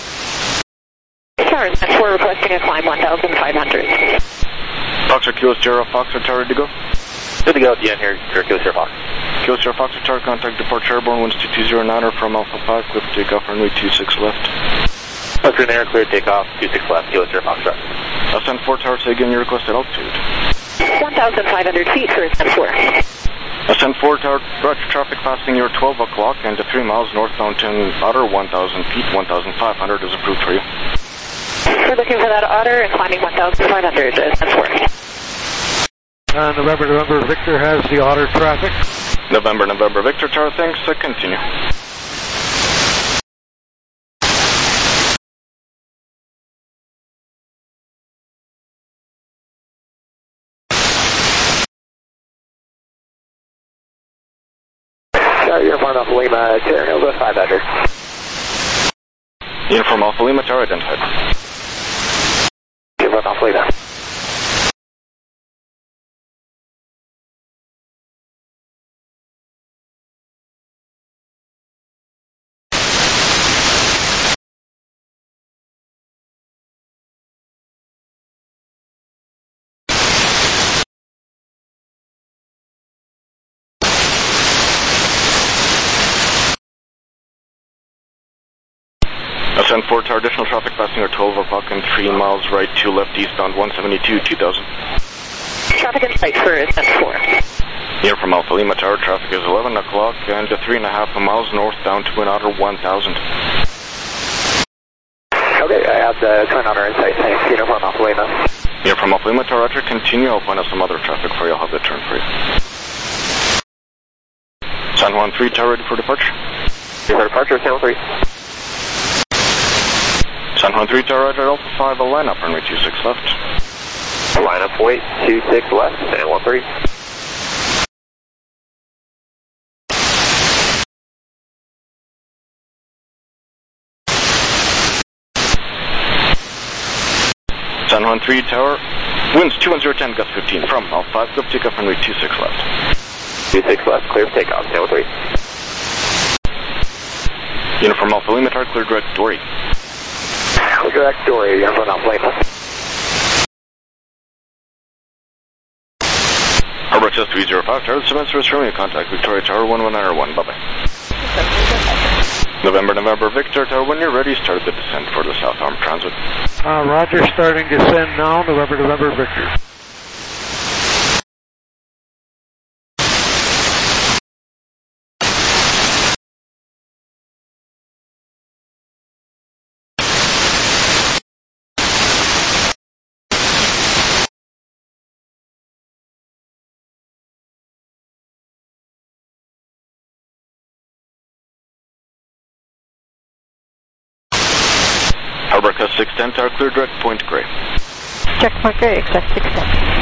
Tower, Ascent four requesting a climb one thousand five hundred. Foxtrot Kilo Sierra, Foxtrot Tower, ready to go? Good to go, D N here, Kilo Sierra Fox. Kilo Sierra, Foxtrot Tower, contact departure airborne, winds two two zero nine from Alpha five, cliff takeoff runway two six left. Foxtrot in air, clear takeoff, two six left, Kilo Sierra Foxtrot. Ascent four Tower, say again your requested altitude. one thousand five hundred feet for Ascent four. Ascent four Tower, roger traffic passing your twelve o'clock and three miles northbound to Otter one thousand feet, one thousand five hundred is approved for you. We're looking for that Otter and climbing one thousand five hundred, Ascent four. Uh, November, November, Victor has the Otter traffic. November, November, Victor Tower, thanks, uh, continue. Uh, uniform Alpha Lima, Sierra Nova five hundred. Uniform Alpha Lima Tower identified. Uniform Alpha Lima. Ascent four Tower, additional traffic passing at twelve o'clock and three miles right, two left, eastbound one seventy-two, two thousand. Traffic in sight for Ascent four. Here from Alpha Lima Tower, traffic is eleven o'clock and three and a half miles northbound to Twin Otter one thousand. Okay, I have the Twin Otter in sight, thanks, uniform Alpha Lima. Here from Alpha Lima Tower, Roger, continue, I'll point out some other traffic for you, I'll have the turn for you. San Juan three Tower ready for departure. Ready for departure, San Juan three. San Juan three Tower Roger, Alpha five, a line up, runway two six left. Line up, wait, two six left, San Juan three. San Juan three Tower, winds two one zero ten, gust fifteen from Alpha five, go takeoff, runway two six left. two six left, clear for takeoff, San Juan three. Uniform Alpha Lima Tower, clear direct Dory. Clear direct Dory, Uniform Alpha Lima. Harbor Access three zero five Tower, seven service from contact Victoria Tower one one nine one, bye bye. November, November, Victor Tower, when you're ready, start the descent for the South Arm Transit. Uh, Roger, starting descend now, November, November, Victor. Harbor Access six ten Tower, clear direct Point Grey. Check Point Grey, Access six ten.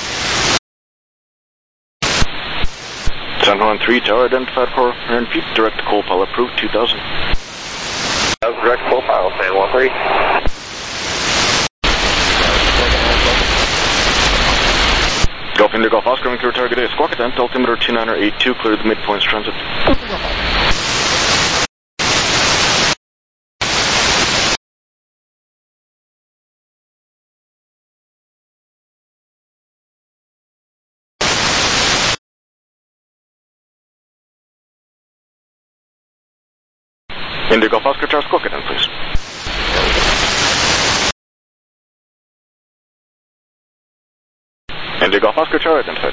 San Juan three Tower, identified for one hundred feet, direct coal pile approved, two thousand. That was direct coal pile, San Juan three. Golf India Golf Oscar, clear target A, squawk attempt, altimeter two nine eight two, clear the midpoints transit. India Golf Oscar, Charles Cook, then, please. India Golf Oscar, Charles, identified.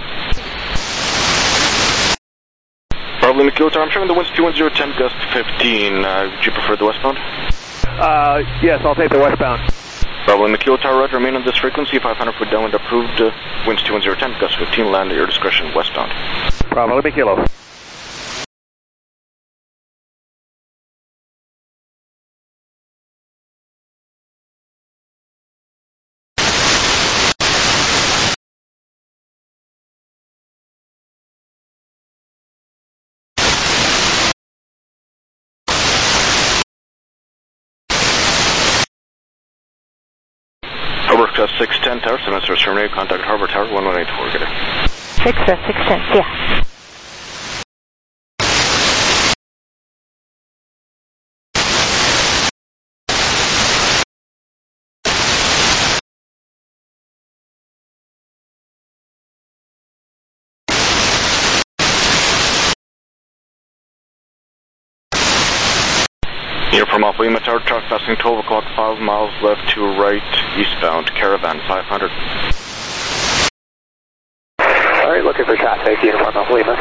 Bravo Lima Kilo Tower, I'm showing the winds two one zero ten, gust fifteen. Uh, would you prefer the westbound? Uh, yes, I'll take the westbound. Bravo Lima Kilo Tower, Roger, remain on this frequency, five hundred foot downwind approved, uh, winds two one zero ten, gust fifteen, land at your discretion, westbound. Bravo Lima Kilo. Harbor Access six ten Tower, seven service terminated, contact Harbor Tower one one eight four, get it. Access six ten, yeah. Uniform Alpha Lima Tower, truck passing twelve o'clock, five miles left to right, eastbound, Caravan five hundred. Alright, looking for traffic, Uniform Alpha Lima.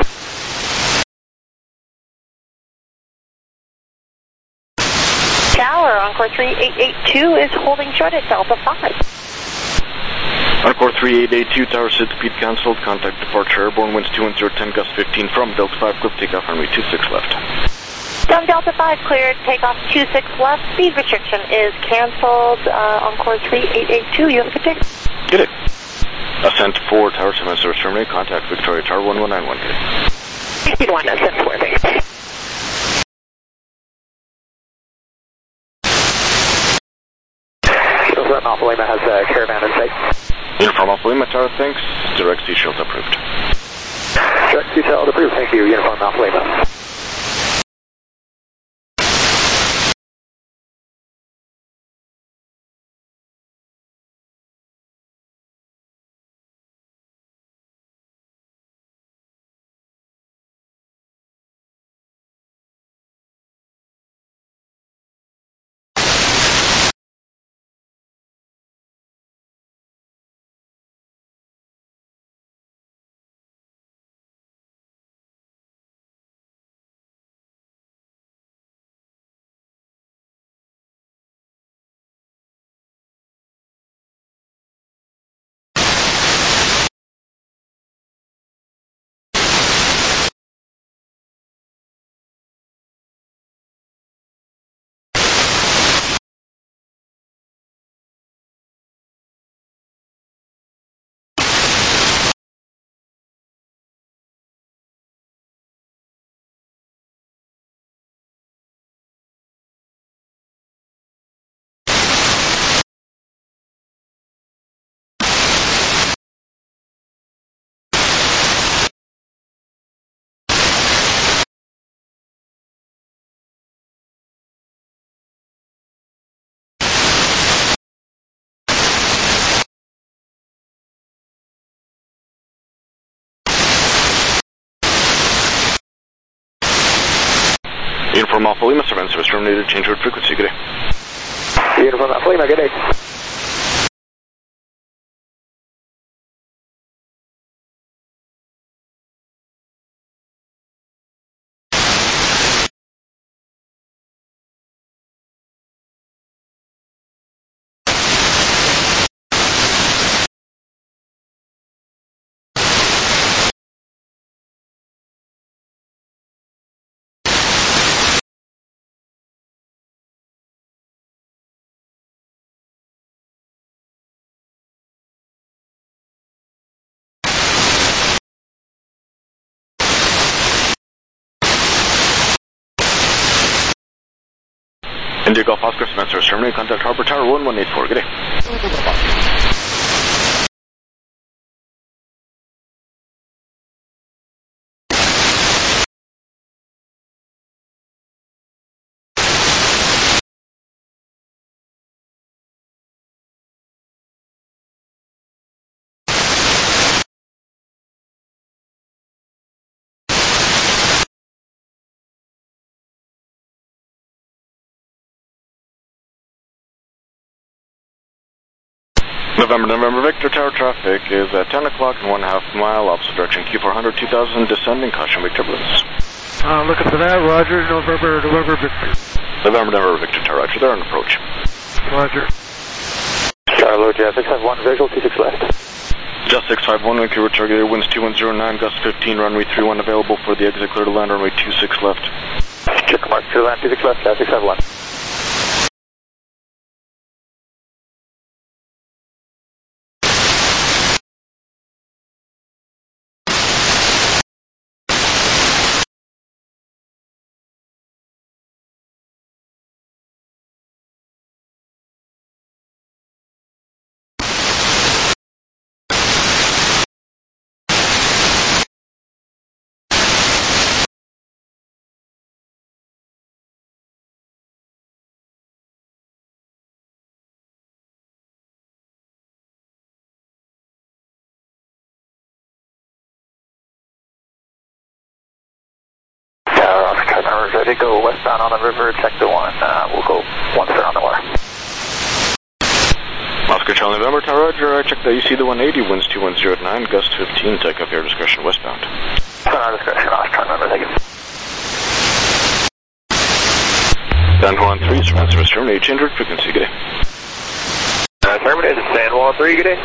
Tower, Encore three eight eight two is holding short at Delta five. Encore three eight eight two, Tower Sid, speed cancelled, contact departure airborne, winds two one zero ten, gust fifteen from Delta five, clip takeoff runway two six left. From Delta five, cleared, takeoff two six left, speed restriction is cancelled, uh, Encore three eight eight two, you have a good day. Get it. Ascent four, Tower seven, service terminate, contact Victoria Tower one one nine one, get it. Speed one, ascent four, thanks. Uniform Alpha Lima has a Caravan in sight. Uniform Alpha Lima Tower, thanks, direct sea shield approved. Direct sea shield approved, thank you, Uniform Alpha Lima. Uniform Alpha Lima, seven service terminated, change route frequency, good day. Uniform Alpha Lima, good day. India Golf Oscar, seven service terminated, contact Harbor Tower one one eight four, good day. November, November, Victor, tower traffic is at ten o'clock and one half mile, opposite direction, Q four hundred, two thousand, descending, caution, wake turbulence. Uh, looking for that, Roger, November, November, Victor. November, November, Victor, tower, roger, they're on approach. Roger. Tower low, Jet six five one, visual, two six left. Just six five one, Vancouver target, winds two one zero nine, gust fifteen, runway three one available for the exit, clear to land, runway two six left. Check mark, clear to land, two six left, six five one. Ready to go westbound on the river, check the one, uh, we'll go one star on the water. Oscar Charlie November, tower roger, I checked that you see the one eighty, winds two one zero nine, gust fifteen, take up your discretion westbound. Turn our discretion, Oscar November, thank you. San Juan three, surround service terminated, change route frequency, good day. Uh, terminated, San Juan three, good day.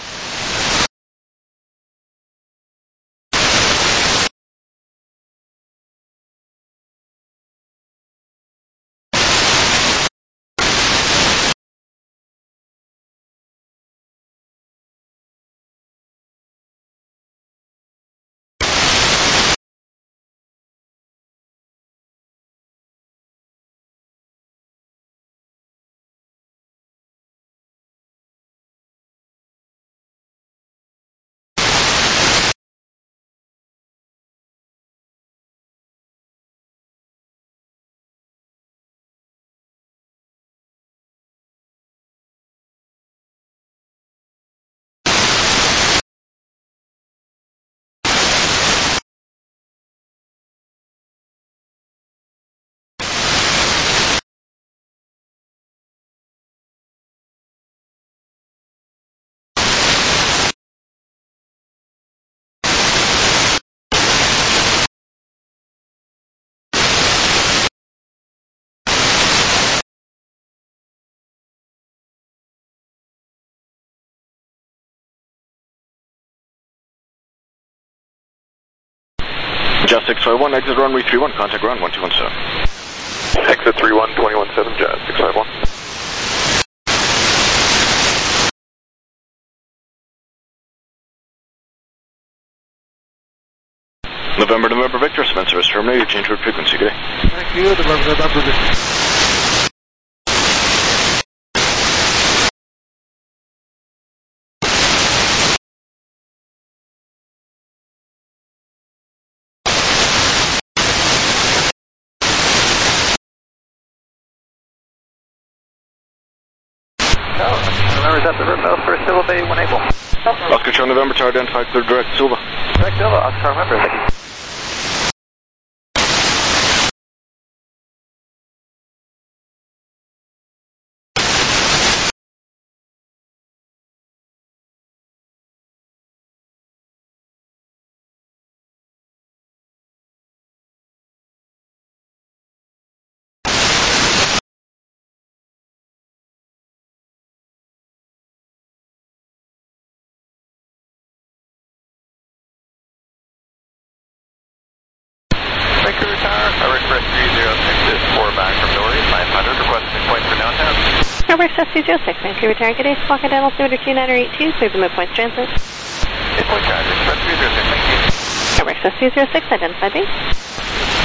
Just six five one, exit runway three one, contact ground one two one seven. Exit three one, two one seven, Jazz six five one. November, November, Victor, Spencer is terminated, change route frequency, good day. Thank you, November, November, Victor. November's at the Rivermill for Silva Bay one April. Oscar Charlie November, tower identified, clear direct, Silva. Direct Silva, Oscar November, thank you. Tower Access two zero six, Vancouver Tower, good day, Squawk Dental two two nine eight two, clear the midpoint transit. Midpoint transit, Express two zero six, thank you. Tower Access two zero six, identify base.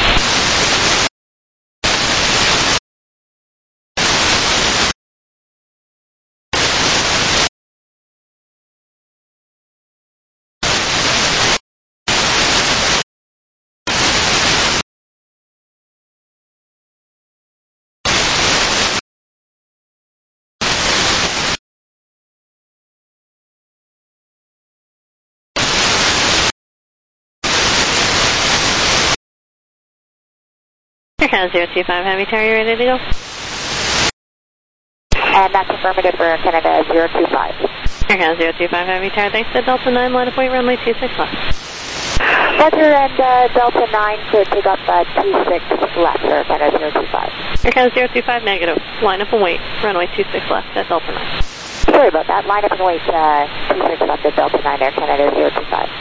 Air Canada zero two five, Heavy Tower, you ready to go? And that's affirmative for Air Canada zero two five. Air Canada zero two five, Heavy Tower, thanks to Delta nine, line of point runway two six left. Roger, and uh, Delta nine to take up uh, two six left, Air Canada zero two five. Air Canada zero two five, negative, line up and wait, runway two six left at Delta nine. Sorry about that, line up and wait, uh, two six left at Delta nine, Air Canada zero two five.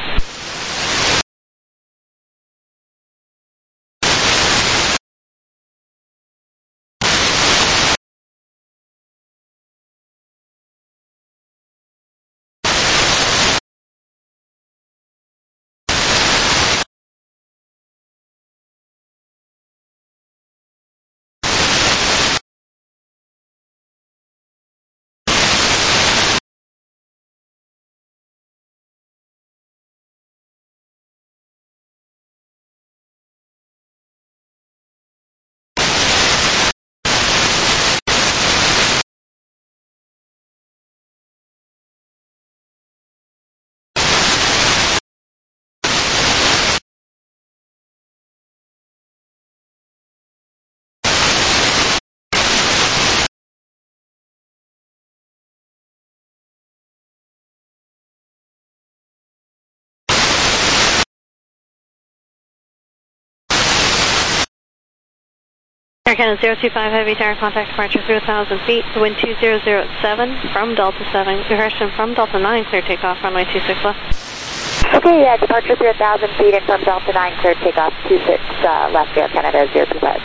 Air Canada zero two five, Heavy Tower, contact departure three thousand feet, wind two zero zero seven from Delta seven, correction from Delta nine, clear takeoff, runway two six left. Okay, yeah, departure three thousand feet and from Delta nine, clear takeoff two six uh, left, Air Canada zero two five.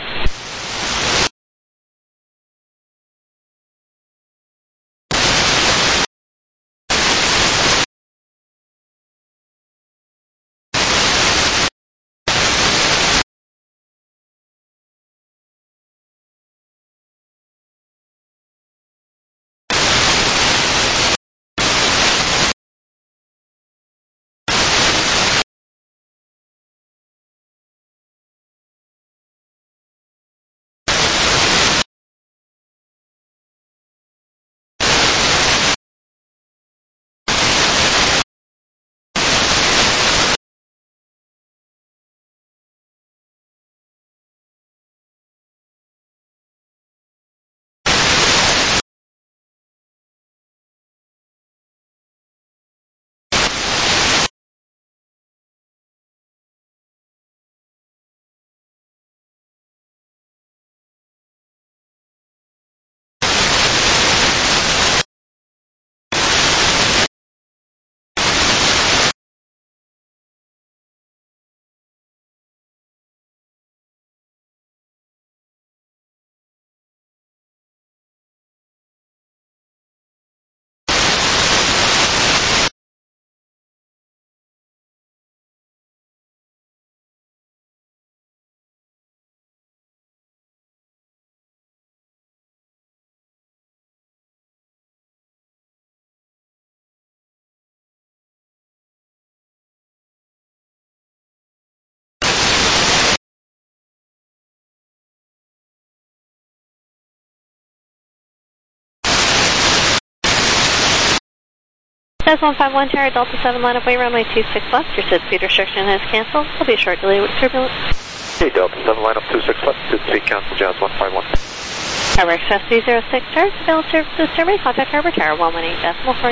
Says one five one Tower, Delta seven, line of way, runway two six left, your SID speed restriction has canceled, there'll be a short delay with turbulence. Hey, Delta seven, line up two six left, SID speed cancel, Jazz one five one. Tower Express two zero six, Tower, failed services terminate, contact Harbor Tower one one eight decimal for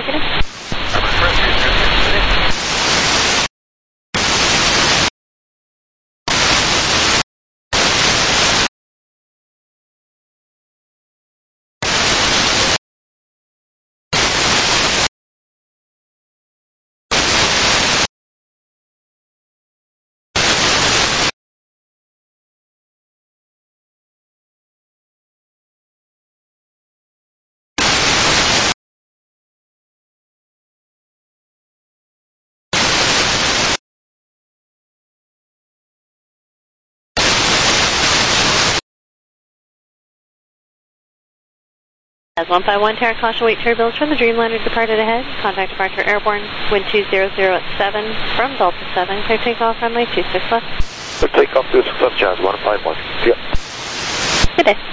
getting. As one five one, Terra caution, wait turbulence from the Dreamliner departed ahead. Contact departure airborne, wind two zero zero seven from Delta seven. Clear takeoff runway two six left. Clear takeoff two six left, Jazz one five one. See ya. Good day.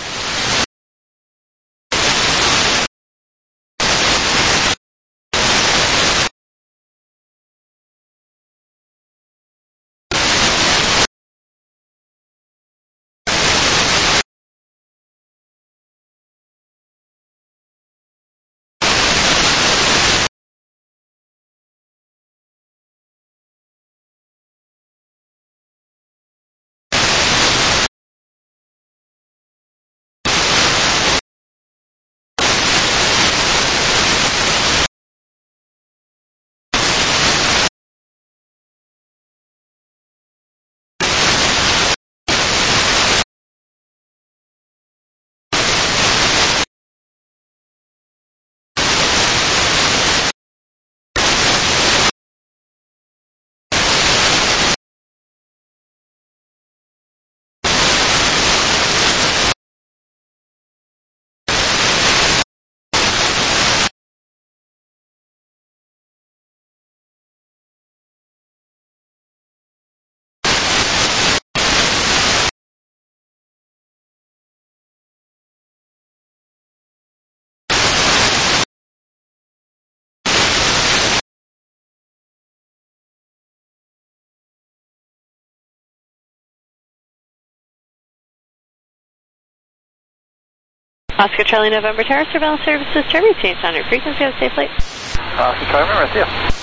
Oscar Charlie November Tower, surveillance services, Charlie, change on your frequency, have a safe flight. Oscar Charlie November, see ya.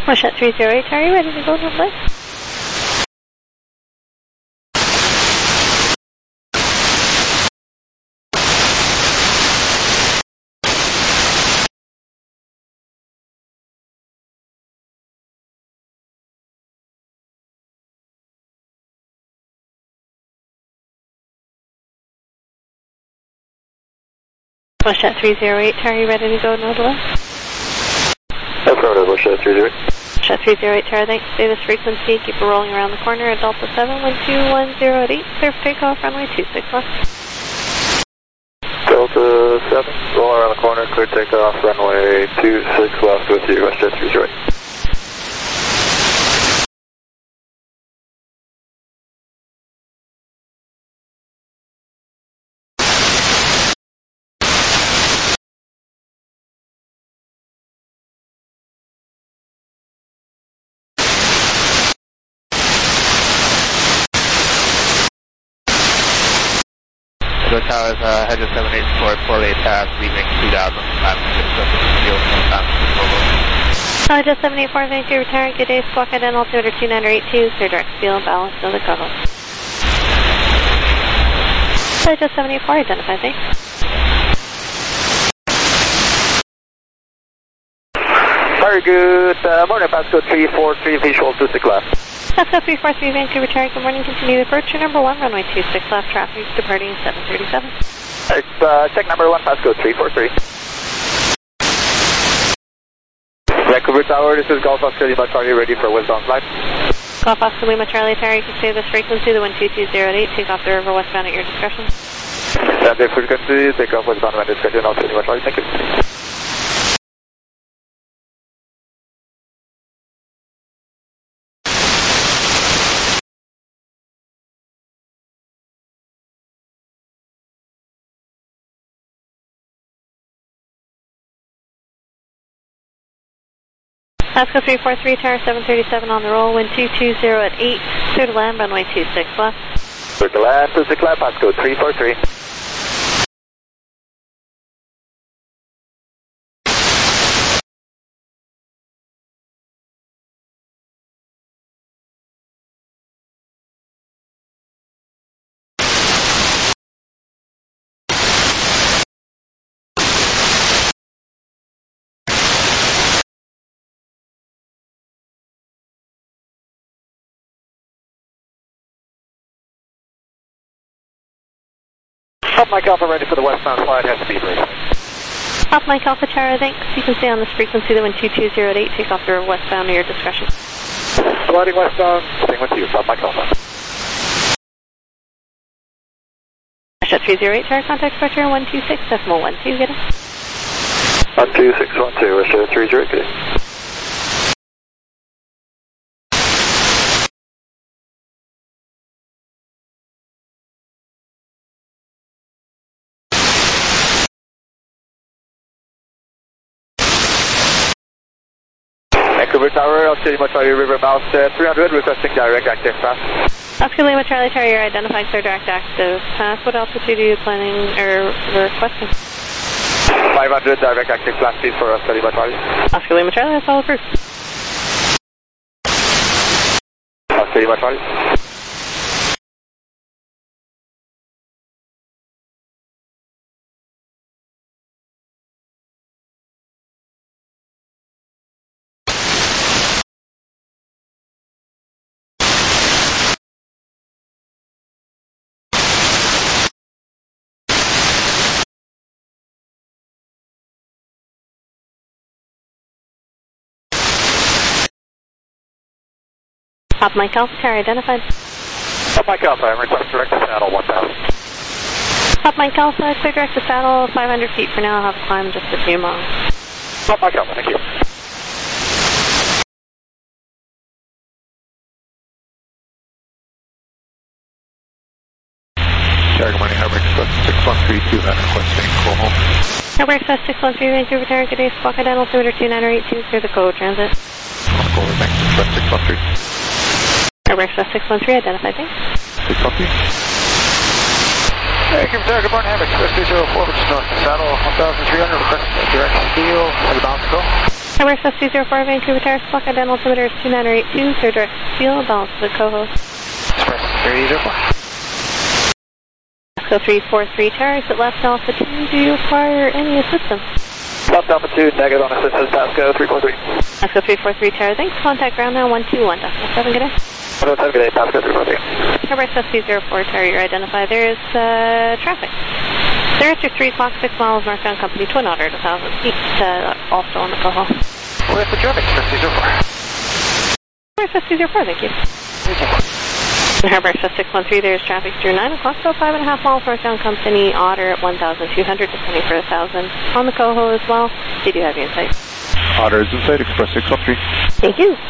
Westjet three zero eight, are you ready to go to the place? Westjet three zero eight, are you ready to go no delay? Affirmative, Westjet three zero eight. Westjet three zero eight, Tower, thanks. Stay this frequency, keep it rolling around the corner at Delta seven, one two one zero at eight, clear for takeoff, runway two six left. Delta seven, roll around the corner, clear takeoff, runway two six left with you, Westjet three zero eight. The towers, uh, Hedges seven eight four, poorly attached, leaving two thousand five hundred field from Hedges seven eight four, Vancouver Tower, good day, squawk at altimeter two nine eight two, clear direct field, balance of the cutoff. Hedges seven eight four, identify, thanks. Very good uh, morning, Pasco three four three, visual two six left. Pasco three four three, Vancouver Tower, good morning, continue approach, number one, runway two six left, traffic departing seven thirty-seven. It's uh, check number one, Pasco three four three. Vancouver Tower, this is Golf Oscar Lima Charlie, ready for westbound flight. Golf Oscar Lima Charlie Tower, you can stay this frequency, the one two two zero eight, take off the river westbound at your discretion. Standard frequency, take off westbound at discretion, Oscar Lima Charlie, thank you. Pasco three four three, Tower seven thirty-seven on the roll, wind two two zero at eight, clear to land, runway two six left. Clear to land, two six left, Pasco three four three. Up Mike Alpha, ready for the westbound flight, has speed rate. Up Mike Alpha Tower, thanks. You can stay on this frequency, the wind two two zero at eight, take off the river westbound at your discretion. Sliding westbound, staying with you, up Mike Alpha. Westjet three zero eight, Tower, contact departure one two six decimal one two, get it? one two six one two, Westjet three zero eight, good. Vancouver Tower, Oscar Lima Charlie River Mouse uh, three hundred, requesting direct active pass. Oscar Lima Charlie Tower, you're identified, clear direct active pass. What altitude are you planning or requesting? five hundred direct active flash speed for Oscar Lima Charlie. Oscar Lima Charlie, that's all approved. Oscar Lima Charlie. Up Mike Alpha Tower, identified. Up Mike Alpha, I'm requesting direct to saddle one thousand. Up Mike Alpha, clear direct to saddle, five hundred feet for now, I'll have to climb just a few miles. Up Mike Alpha, thank you. Tower, good morning, Harbor Express six one three two, and requesting Como. Harbor Express six one three, Vancouver Tower, good day, squawk at altimeter two nine eight two, clear the code transit. Over, thanks, Express six one three. Harbor Express six one three, identify, thanks. six one three. Vancouver Tower, good morning, Harbor Express three zero four, which is north of saddle one thousand three hundred, requesting direct field, westbound to go. Emirates S two zero four, Vancouver Tower, Squawk, Identical altimeter is two nine eight two, clear direct field, balance to the Coho. Express three zero four. Pasco three four three Tower, exit left Alpha two, do you require any assistance? Left Alpha two, negative on assistance, Pasco three four three. Pasco three four three Tower, thanks, contact ground now one two one, decimal seven, good day. one two one, good day, Pasco three four three. Emirates S two zero four Tower, you're identified, there is uh, traffic. There is your three o'clock, six miles, northbound company, Twin Otter at one thousand feet, uh, also on the Coho. Where's the traffic, S two zero four? Emirates S two zero four, thank you. Thank you. Emirates S six one three, there's traffic through nine o'clock, so five and a half miles northbound company, Otter at one thousand two hundred, descending for one thousand. On the Coho as well, they do have you in sight. Otter is in sight, Express six one three. Thank you.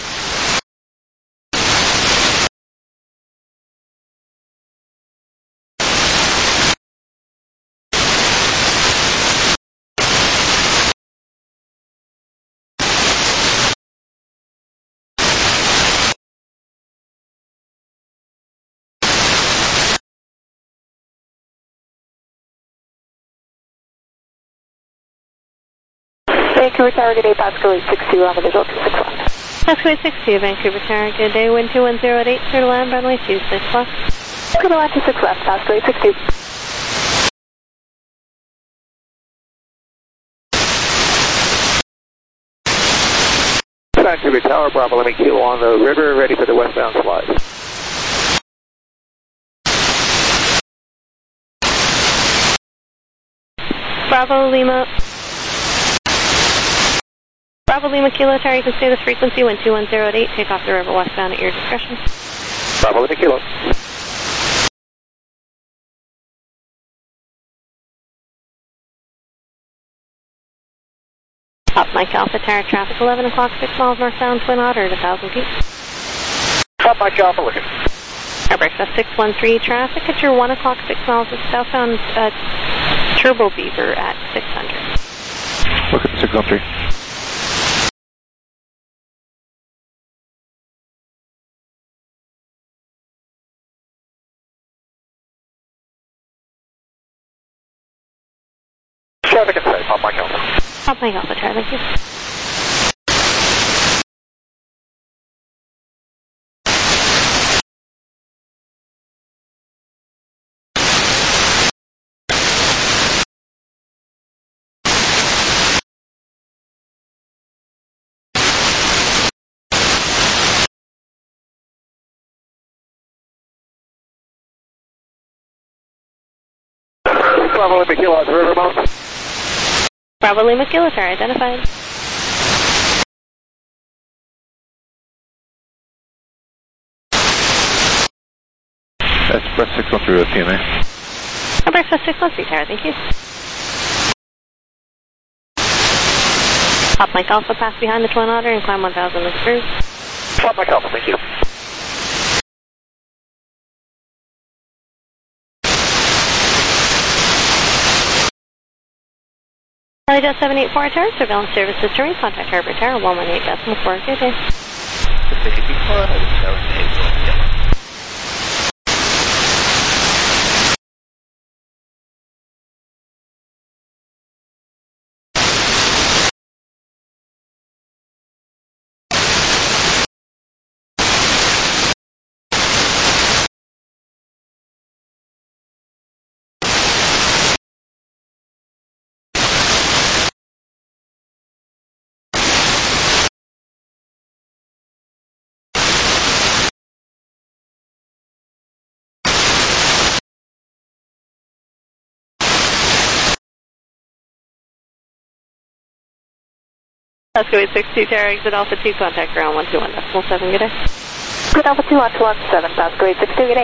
Vancouver Tower, good day, Pasco eight six two on the visual two six one. Pasco eight six two, Vancouver Tower, good day, wind two one zero at eight, clear to land, runway two six left. Clear to land two six left, Pasco eight six two. Vancouver Tower, Bravo, let me kilo on the river, ready for the westbound slide. Bravo Lima. Bravo Lima Kilo Tower, you can stay this frequency, wind two one zero at eight, take off the river westbound at your discretion. Bravo Lima Kilo. Up Mike Alpha Tower, traffic eleven o'clock, six miles northbound, Twin Otter at one thousand feet. Up Mike Alpha, looking. Emirates S six one three, traffic at your one o'clock, six miles of southbound uh, Turbo Beaver at six hundred. Look at six one three. Traffic in sight, Up Mike Alpha. Up Mike Alpha Tower, thank you. Bravo Lima Kilo on the river mount. Bravo Lima Kilo Tower, identified. Express six one three with T M A. Emirates six one three Tower, thank you. Up Mike Alpha, pass behind the Twin Otter and climb one thousand and through. Up Mike Alpha, thank you. Jet seven eight four Tower, surveillance services to contact Harbor Tower one one eight decimal four, good day. Pasco eight six two Tower, exit Alpha two, contact ground one two one decimal seven, good day. Good Alpha two on two one seven, Pasco eight six two, good day.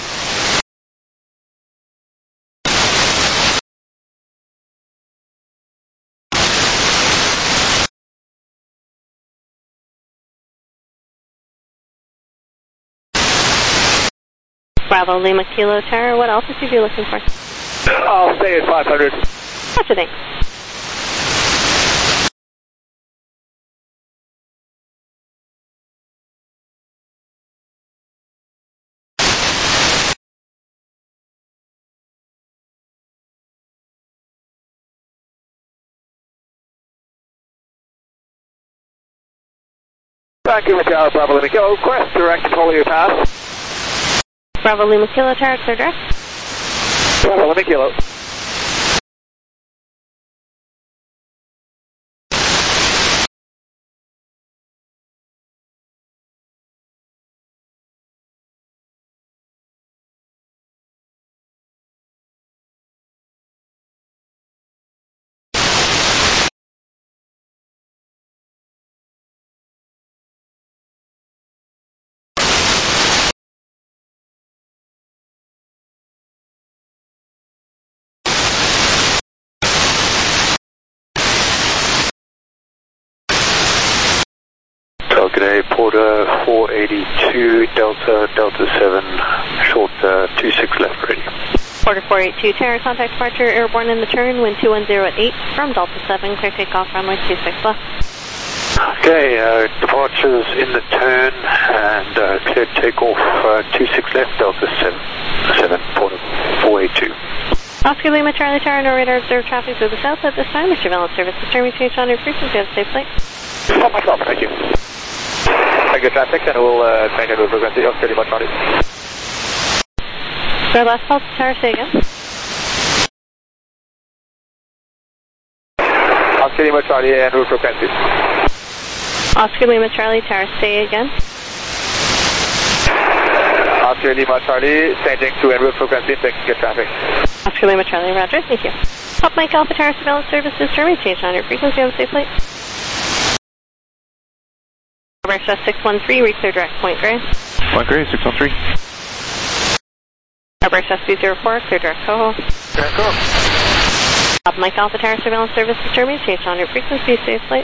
Bravo Lima Kilo Tower, what else would you be looking for? I'll stay at five hundred. Gotcha, thanks. Vancouver Tower, Bravo Lima Kilo, Quest, direct to Polio Pass. Bravo Lima Kilo Tower, clear direct. Bravo Lima Kilo. G'day, Porter four eighty-two, Delta, Delta seven, short uh, two six left ready. Porter four eighty-two, Terra, contact departure, airborne in the turn, wind two one zero at eight, from Delta seven, clear takeoff, runway two six left. Okay, uh, departures in the turn, and uh, clear takeoff uh, two six left, Delta seven, seven, Porter four eighty-two. Oscar Lima, Charlie Tower, no radar observed traffic to the south at this time, your surveillance service is turning change on your frequency, have a safe flight. Oh, myself, thank you. Very good traffic, and we'll uh, try and go to frequency of thirty much Charlie. So last call to Tower, say again. Oscar Lima Charlie and route frequency. Oscar Lima Charlie Tower, say again. Oscar Lima Charlie, changing to en route frequency, taking good traffic. Oscar Lima Charlie, roger, thank you. Pop Mike Alpha Tower surveillance services, turning change on your frequency, have a safe flight. Brexus six one three, reclear direct Point Grey. Point Grey, six one three. Brexus two zero four, clear direct Coho. Direct Coho. Pop Mike Alpha Tower surveillance services, turning change on your frequency, safe flight.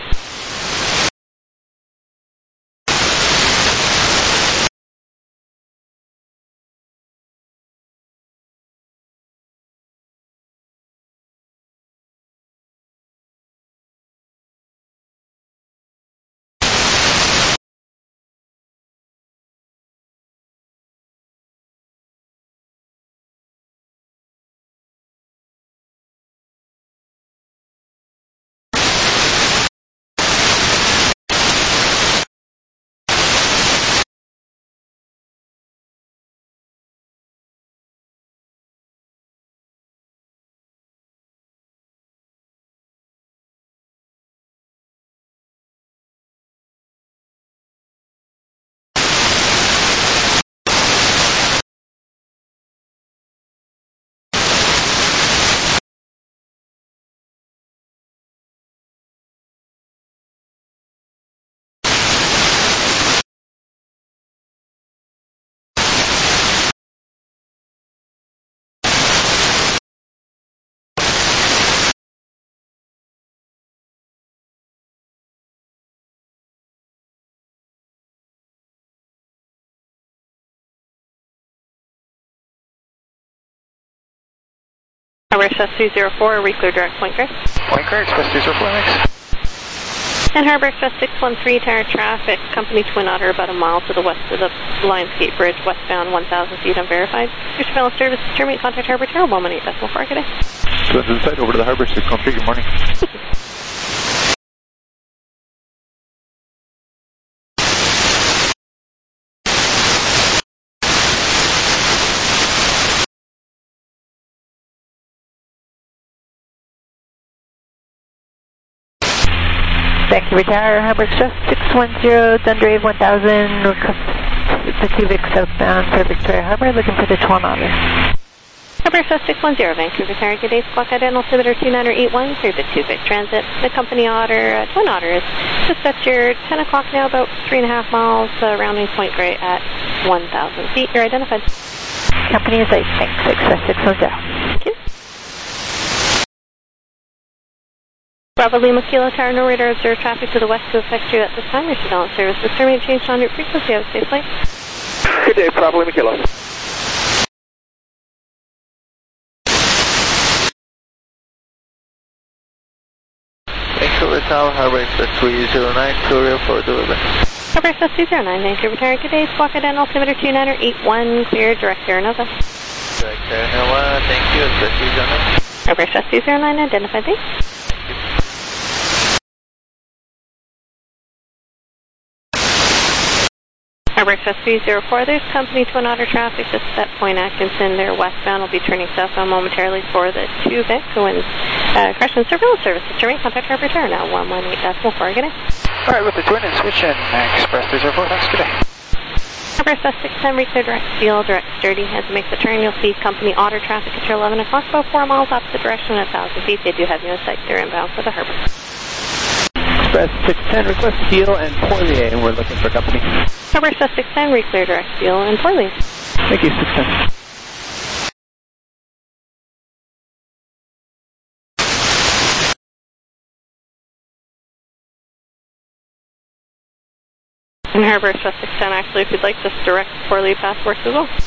Harbour Express two zero four, reclear direct Point Grey. Point Grey, Express two zero four, next. And Harbour Express six one three, tower traffic, company Twin Otter about a mile to the west of the Lionsgate Bridge, westbound one thousand feet unverified. Your surveillance service, terminate contact Harbour Tower, one one eight decimal four, good day. Twins inside, over to the Harbour, six one three, good morning. Vancouver Tower, Harbour Express six one zero, Dundrave one thousand, Pacific southbound for Victoria Harbour, looking for the Twin Otter. Harbour Express six one zero, Vancouver Tower, good day, squawk ID altimeter two nine eight one, clear to two Vic Transit. The company Otter, uh, Twin Otter is just at your ten o'clock now, about three and a half miles, uh, rounding Point Grey at one thousand feet. You're identified. Company is eight, thanks, Express six one zero. Thank you. Bravo Lima Kilo Tower, no radar observed traffic to the west to affect you at this time. Your surveillance service is terminated, changed on route frequency. Have a safe flight. Good day, Bravo Lima Kilo. Vancouver Tower, Harbour Express three zero nine, Courier for delivery. Harbour Express two zero nine, Vancouver Tower, good day, squawk ID altimeter two nine eight one, clear, direct Air Nova. Direct Air Nova, thank you, Express two zero nine. Harbour Express two zero nine, identified, thanks. Thank you. Harbor Express three zero four, there's company Twin Otter traffic just at Point Atkinson. They're westbound, will be turning southbound momentarily for the two Vic. When uh, correction surveillance service is terminated, contact Harbor Tower now one one eight decimal four. Good day. Alright, with the Twin and switch in Express three zero four, thanks, good day. Harbor Express six ten, reclear direct steel, direct sturdy. As you make the turn, you'll see company Otter traffic at your eleven o'clock, about four miles opposite direction at one thousand feet. They do have you in sight. They're inbound for the harbor. Express six ten, request steel and Porlier, and we're looking for company. Harbor Express six ten, reclear direct steel and Porlier. Thank you, six ten. And Harbor Express six ten, actually, if you'd like, just direct Porlier pass works as well.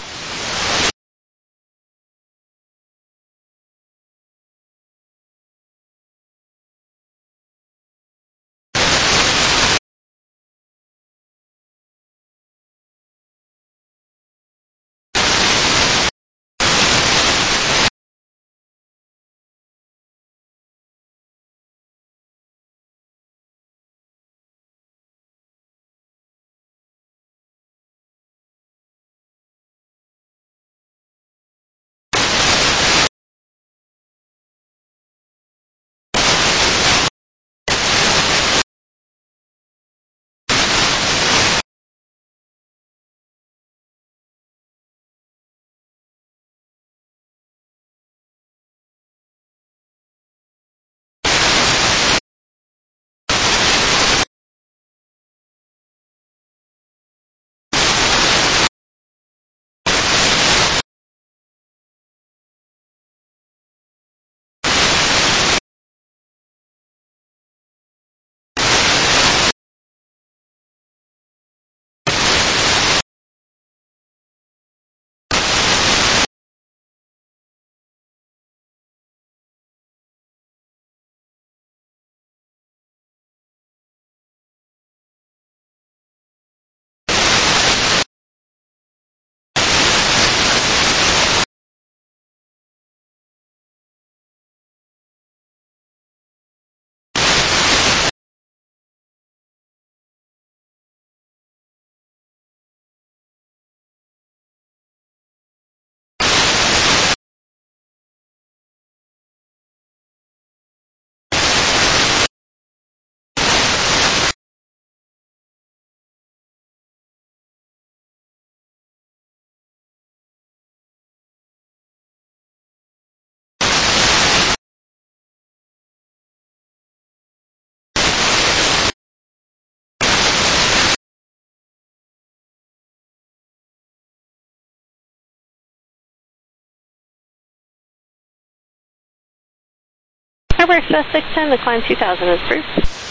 Harbor Express six ten, the climb two thousand is approved.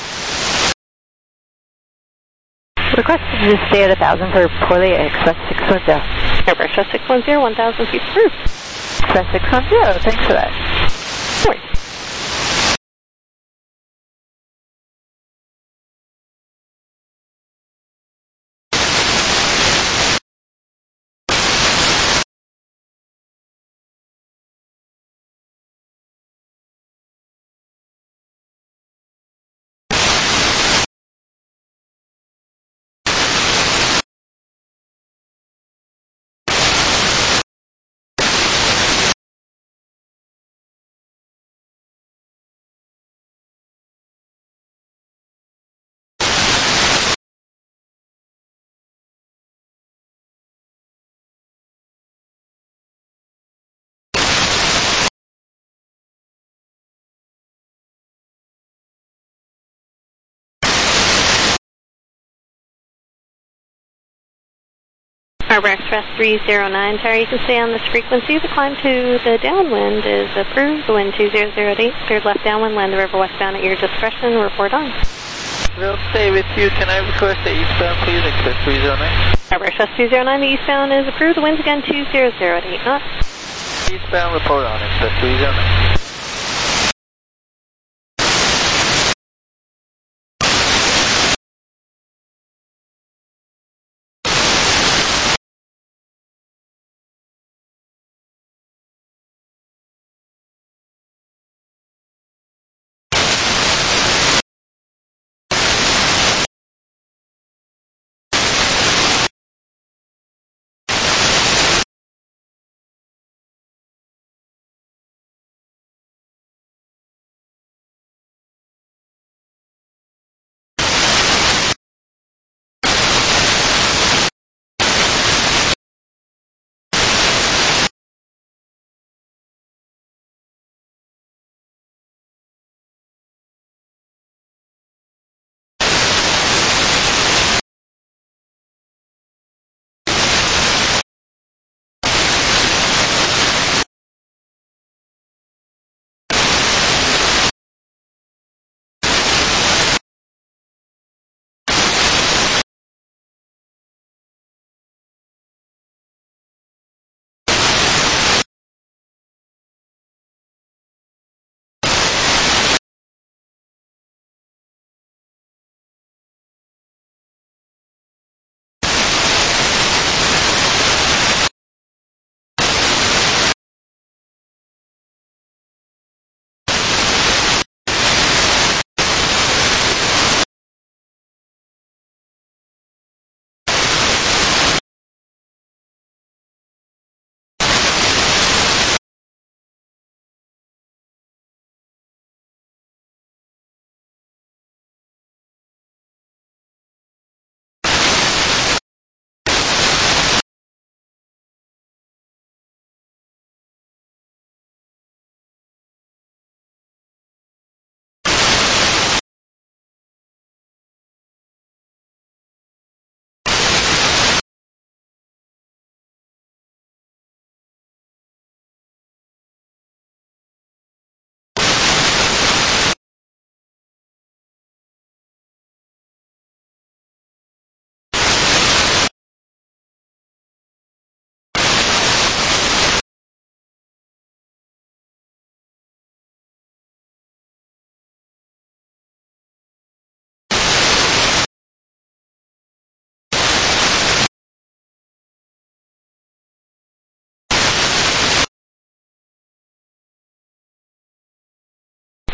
Requested to stay at one thousand for Porlier, Express six ten. Harbor Express six ten, one thousand feet approved. Express six ten, thanks for that. No worries. Harbor Express three zero nine, tower, you can stay on this frequency. The climb to the downwind is approved. The wind two zero zero eight, cleared left downwind, land the river westbound at your discretion. Report on. We'll stay with you. Can I request the eastbound, please? Express three zero nine. Harbor Express three zero nine, the eastbound is approved. The wind's again two zero zero eight knots. Eastbound, report on. Express three zero nine.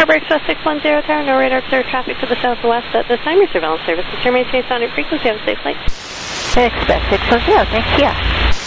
Harbor Express six one zero Tower, no radar observed traffic to the southwest at this time. Your surveillance service is terminated. Change sound and frequency. Have a safe flight. Express six one zero, thank you.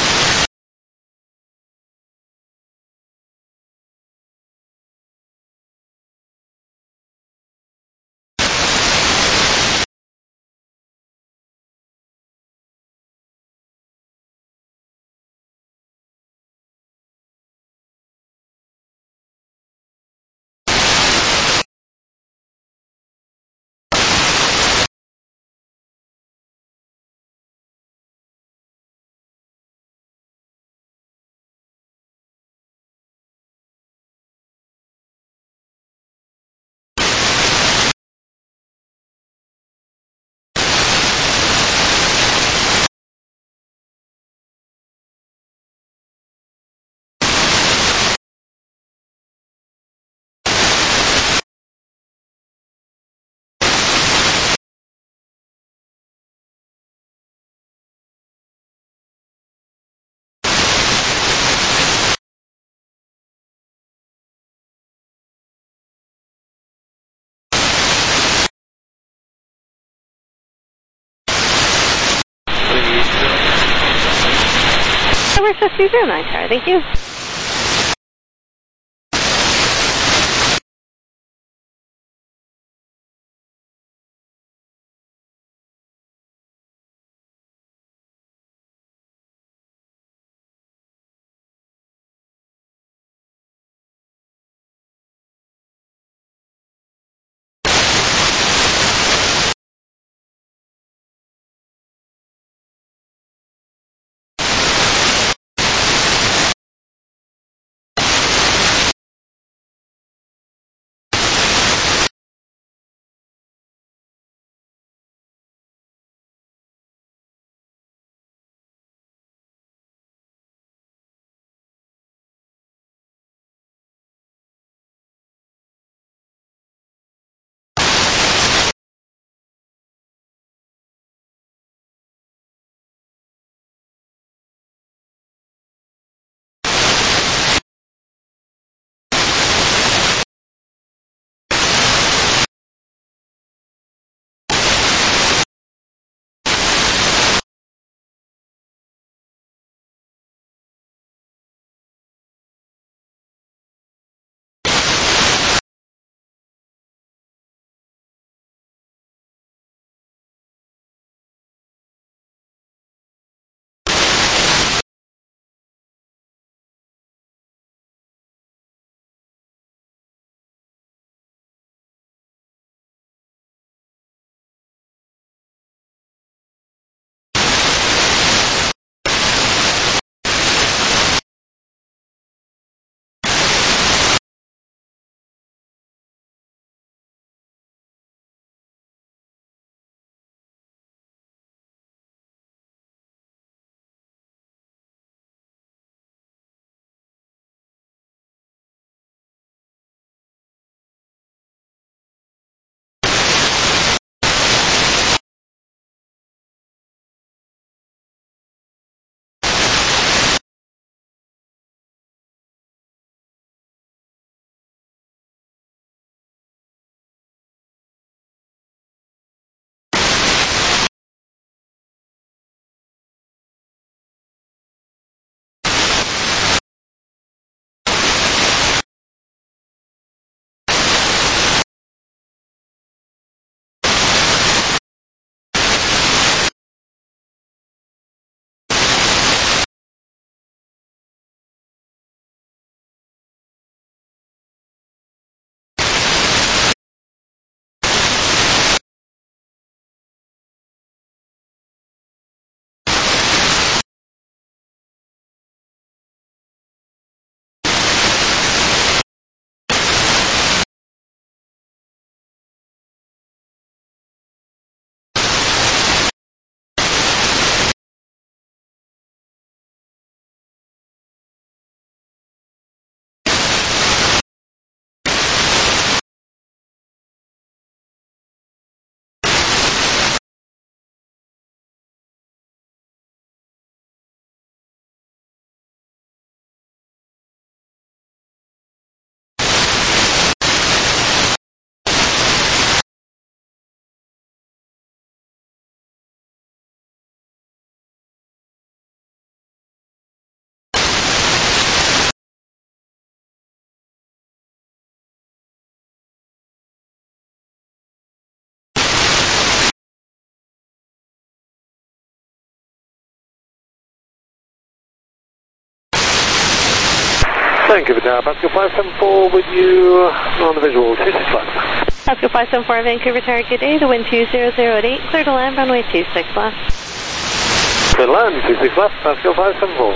Harbor Express two zero nine Tower, thank you. Thank you, Tower. Pascal five seven four with you on the visual, two six left. Pascal five seven four, Vancouver Tower, good day. The wind two zero zero at eight, clear to land, runway two six left. Clear to land, two six left, Pascal five seven four.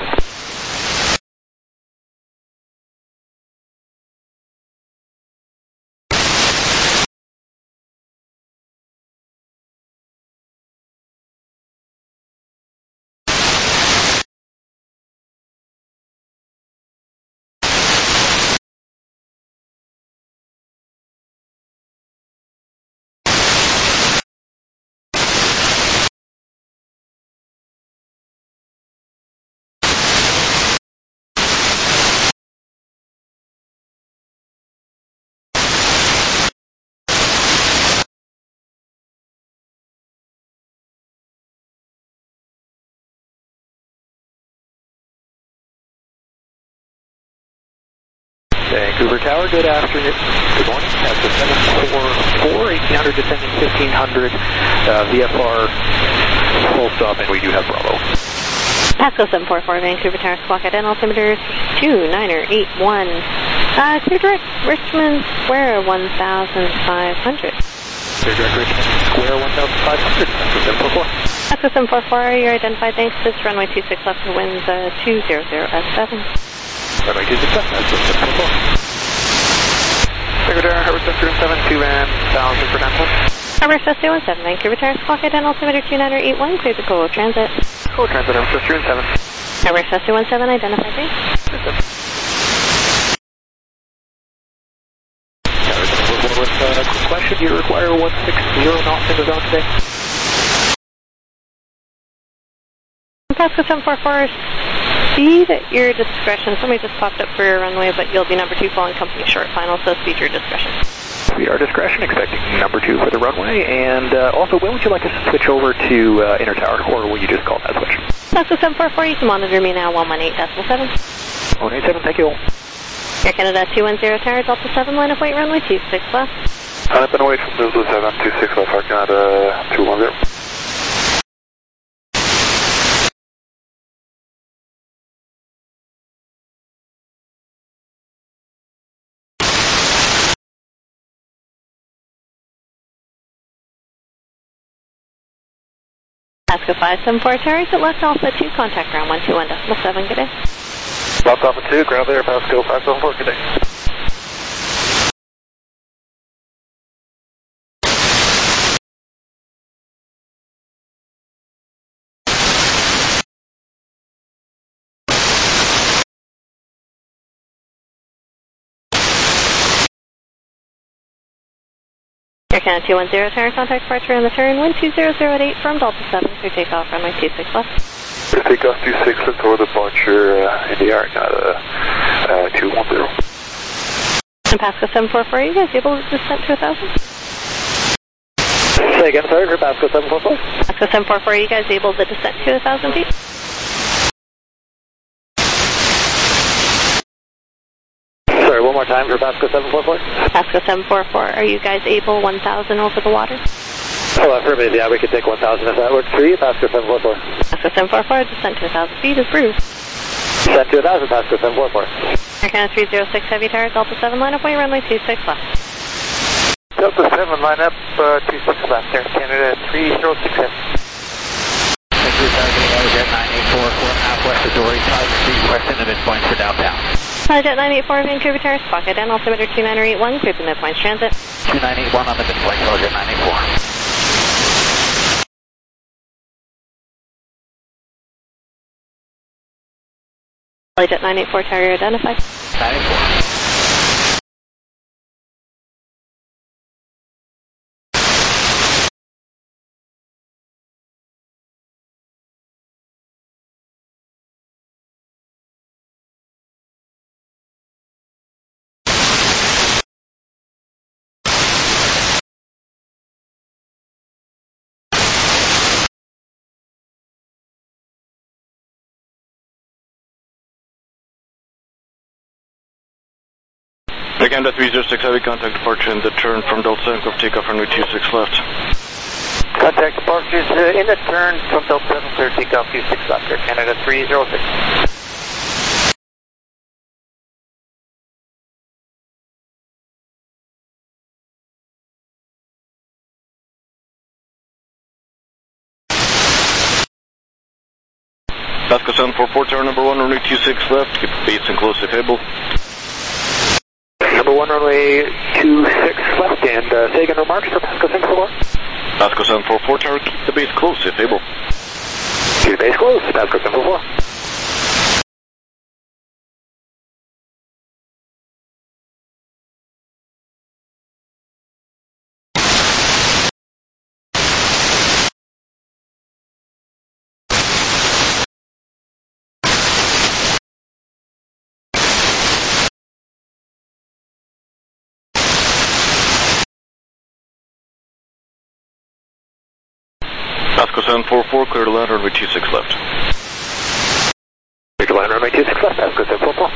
Vancouver Tower, good afternoon. Good morning. That's the seven four four, eighteen hundred descending fifteen hundred, uh, V F R full stop, and we do have Bravo. Pascal seven four four, Vancouver Tower, squawk at altimeter two niner eight one. Uh, clear direct Richmond Square one thousand five hundred. Clear direct Richmond Square one thousand five hundred, Pascal seven four four. Pascal seven four four, you're identified, thanks. This runway two six left, the wind's uh, two zero zero at seven. Runway two six left, Pascal seven four four. Vancouver Tower, Harbour Center seven two and one thousand for Nanton. Harbour Cessna one seven, Vancouver Tower, squawk at altimeter two niner eight one, clear to Colo Transit. Colo Transit, Harbour Cessna seven. Harbour Cessna one seven, identified, thanks. Tower seven four four with a uh, quick question. Do you require one six zero knots in the zone today? Pascal seven four four, speed at your discretion. Somebody just popped up for your runway, but you'll be number two following company short final, so speed your discretion. Speed our discretion, expecting number two for the runway, and uh, also, when would you like us to switch over to uh, inner tower, or will you just call that switch? Pascal seven four four, you can monitor me now, one one eight decimal seven. one eight seven, thank you all. Air Canada two one zero Tower, Delta seven, line of weight, runway two six left. I've been away from Delta seven, two six left, Air Canada two one zero. Pascal five seven four, Tower, at left Alpha two, contact ground one two one decimal seven, good day. Left Alpha two, ground there, Pascal five seven four, good day. Air Canada two one zero Tower, contact departure on the turn, wind two zero zero at eight from Delta seven, clear takeoff, runway two six left. Clear takeoff two six and toward departure uh, in the Air Canada uh, two one zero. And Pascal seven four four, are you guys able to descent to one thousand? Say again, sorry, for Pascal seven four four? Pascal seven four four, are you guys able to descent to one thousand feet? Sorry, one more time for Pascal seven four four? Pascal seven four four, are you guys able one thousand over the water? Oh, affirmative, yeah, we can take one thousand if that works for you, Pascal seven four four. Pascal seven four four, descent to one thousand feet is approved. Descent to one thousand, Pascal seven four four. Air Canada three zero six Heavy Tower, Delta seven, line up way, runway two six left. Delta seven, line up uh, two six left, Air Canada three zero six Heavy. Vancouver Tower, getting out of jet nine eight four, four and a half west of Dory, five three west in the midpoint for downtown. Jet nine eight four, Vancouver Tower, squawk at altimeter two niner eight one, clear the midpoint transit. two nine eight one on the midpoint, Jet nine eight four. Jet nine eight four, Tower, you're identified. nine eight four. Again, three zero six Heavy, contact departure in the turn from Delta seven, clear takeoff runway two six left. Contact departures uh, in the turn from Delta seven, clear takeoff two six left, Air Canada three zero six. Pasco seven four four, tower number one, runway two six left, keep the base and close if able. Number one, runway two six left, and uh, say again remarks for Pasco seven four four. Pasco seven four four, tower, keep the base close if able. Keep the base close, Pasco seven four four. Pasco seven four four, clear to land, runway two six left. Clear to land, runway two six left, Pasco seven four four.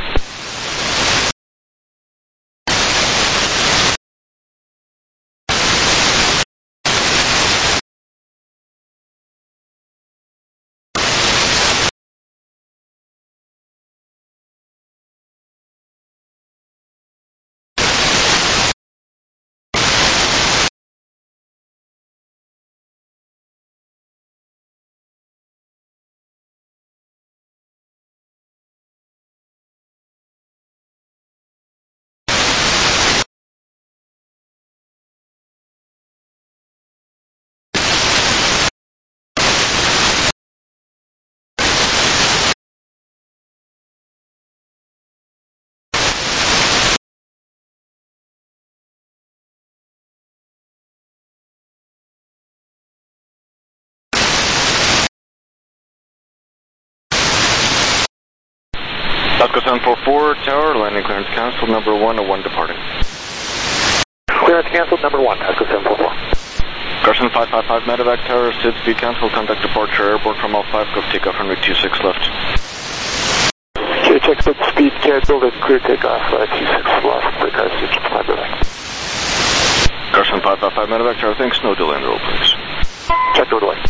Pasco seven four four, tower, landing clearance canceled, number one, a one departing. Clearance canceled, number one, Pasco seven four four. Carson five five five, medevac tower, S I D speed cancel, contact departure, airborne from L five, go takeoff, runway two six left. Okay, check the speed cancelled and clear takeoff, uh, two six left, because it's five building. Carson five five five, medevac tower, thanks, no delay in the roll, please. Check no delay.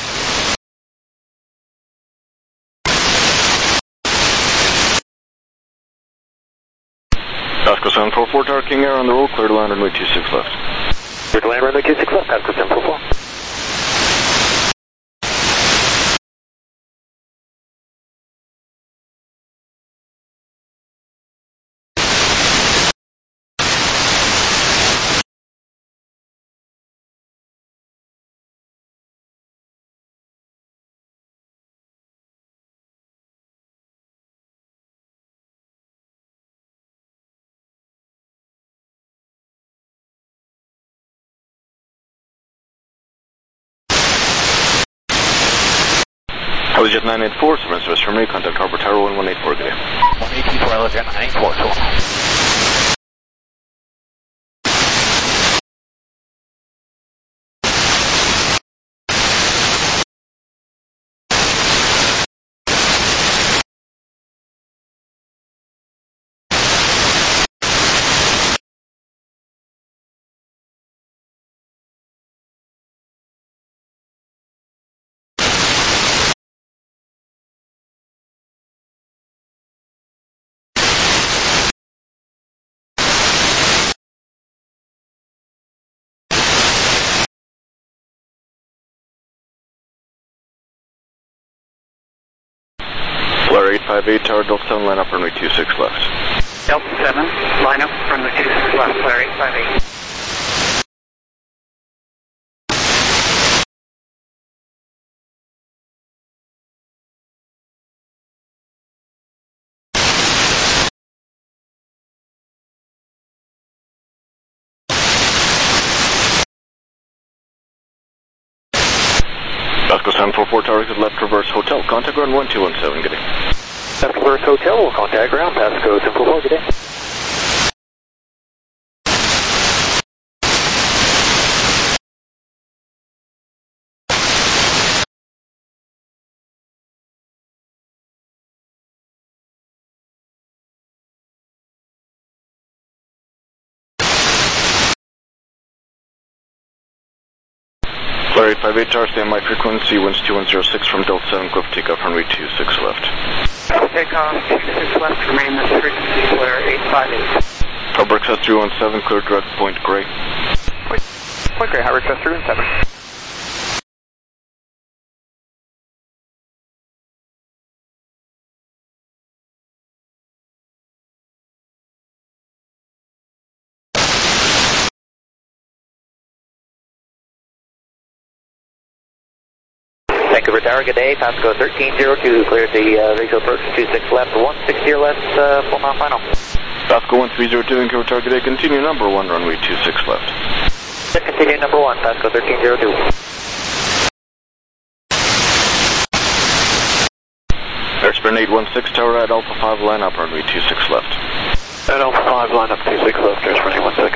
Pasco seven four four, tower, King Air on the roll, clear to land, runway two six left. Clear to land, runway two six left, Pasco seven four four. Helijet nine eight four, surrender service from me, contact Harbor Tower one one eight four, good day. one eight four, Helijet nine eight four, so. Flare eight five eight, tower, Delta seven, line up, runway two six left. Delta seven, line up, runway two six left, Flare eight five eight. Pasco seven four four, tower, exit left, reverse hotel, contact ground one two one seven, good day. Pasco reverse hotel, we'll contact ground, Pasco seven four four, good day. Flare eight five eight, tower, stay on my frequency, winds two one zero six from Delta seven, cliff takeoff, runway two six left. Takeoff, two six left, remain at frequency, Flare eight five eight. Harbor Express three one seven, clear direct Point Grey. Point, Point Grey, Harbor Express three one seven. Vancouver Tower, good day. Pasco thirteen zero two, cleared the uh, visual approach two six left, one sixty or less, uh, full mile final. Pasco one three zero two, Vancouver Tower, good day. Continue number one, runway two six left. Continue number one, Pasco thirteen zero two. Airspeed eight one six, Tower at Alpha five, line up, runway two six left. At Alpha five, line up two six left, Airspeed eight one six.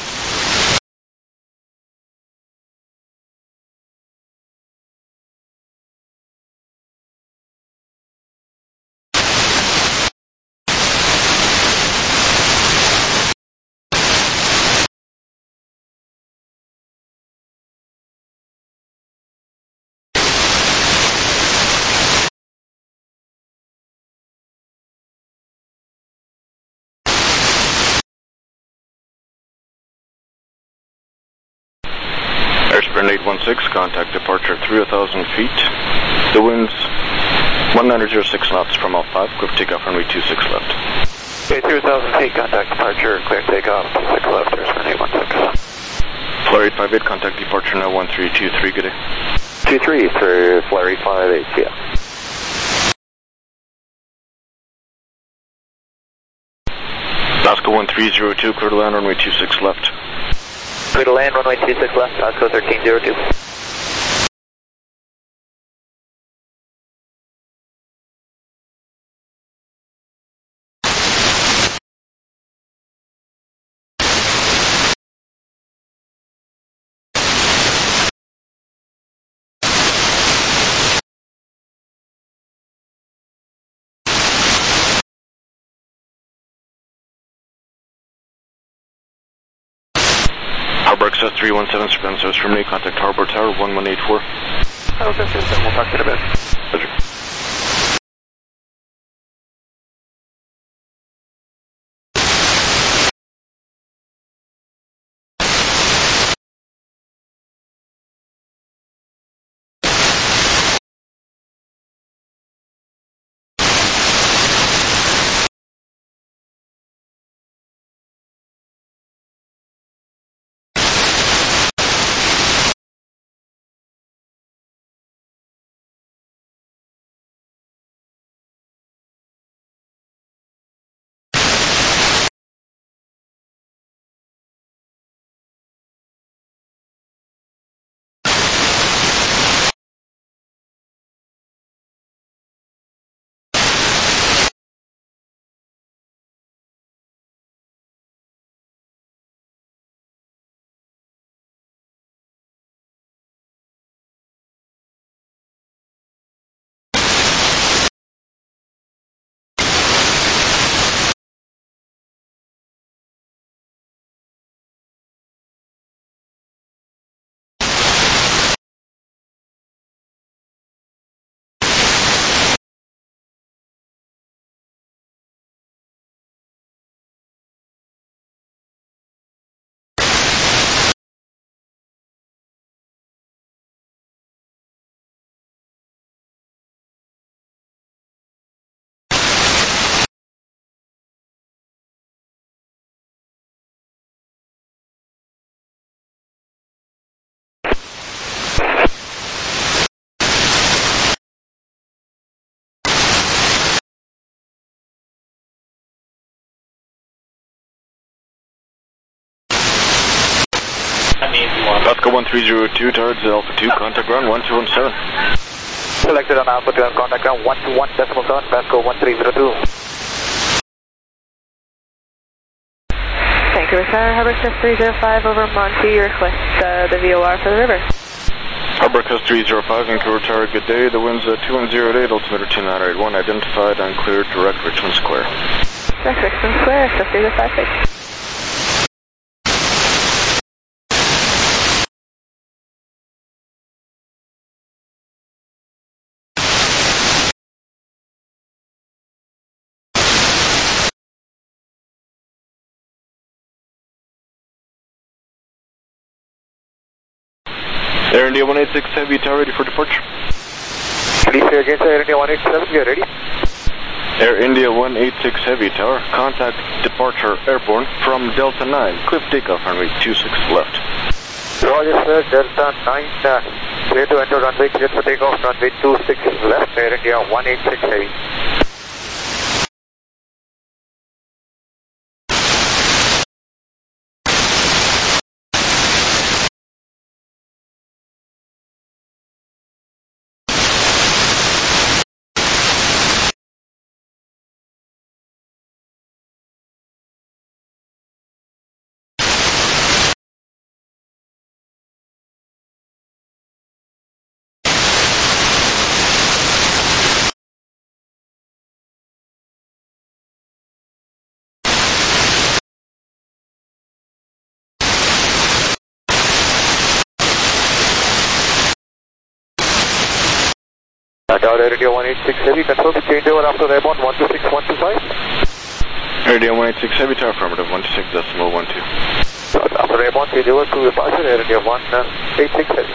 Airspeed eight one six, contact departure three thousand feet. The wind's one nine zero six knots from Alpha five, quick takeoff runway two six left. Okay, three thousand feet, contact departure, clear takeoff, two six left, Airspeed eight one six. Flare eight five eight, contact departure now one three two three, good day. two three for Flare eight five eight, yeah. Pasco one three zero two, clear to land, runway two six left. Clear to land, runway two six left, Pasco thirteen zero two. Harbor Access three one seven, surveillance service from me, contact Harbor Tower one one eight four. Oh, this is, we'll talk to you in a bit. Roger. Pasco one three zero two, towards Alpha two, contact ground one two one seven. Selected on Alpha two, contact ground one two one decimal seven, Pasco one three zero two. Vancouver Tower, Harbor Access three zero five over Monty, request uh, the V O R for the river. Harbor Access three zero five, Vancouver Tower, good day. The wind's uh, two one zero at eight, altimeter two nine eight one, identified and cleared direct Richmond Square. Direct Richmond Square, access three zero five six. Air India one eight six Heavy, Tower ready for departure. Please say again, Air India one eight seven, we are ready. Air India one eight six Heavy, Tower, contact departure airborne from Delta nine, cliff takeoff runway two six left. Roger sir, Delta nine, uh, Clear to enter runway, clear for takeoff, runway two six left, Air India one eight six heavy. Tower Air India one eight six heavy, confirm the changeover after airborne one two six one two five. Air India one eight six heavy, tower affirmative, one two six decimal one two. After airborne changeover to departure, Air India one eight six heavy.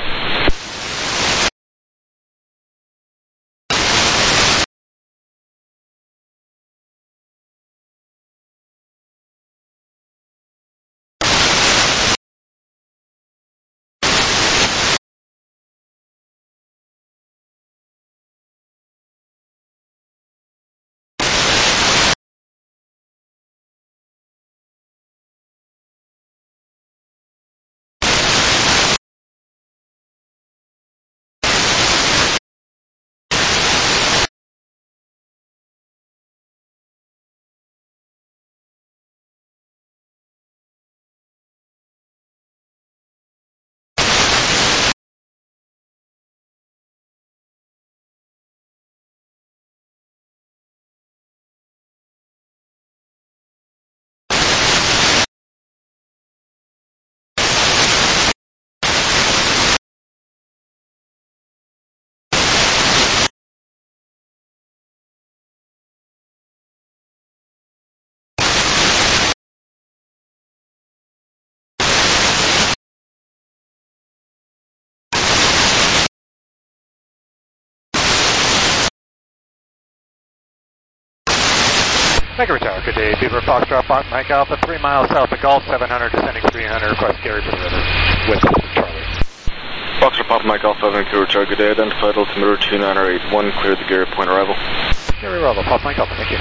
Mega Tower, good day. Beaver Foxtrot, Mike Alpha, three miles south of Gulf, seven hundred, descending three hundred, request Gary for the river, with Charlie. Foxtrot Papa Mike Alpha, Vancouver Tower, good day. Identified altimeter two nine eight one, clear the Gary Point arrival. Gary arrival, Papa Mike Alpha, thank you.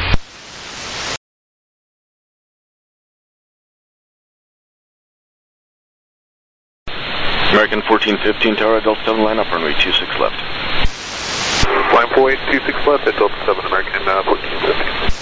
American fourteen fifteen Tower, Delta seven, line up, runway two six left. Line four eight two six left at Delta seven, American uh, fourteen fifteen.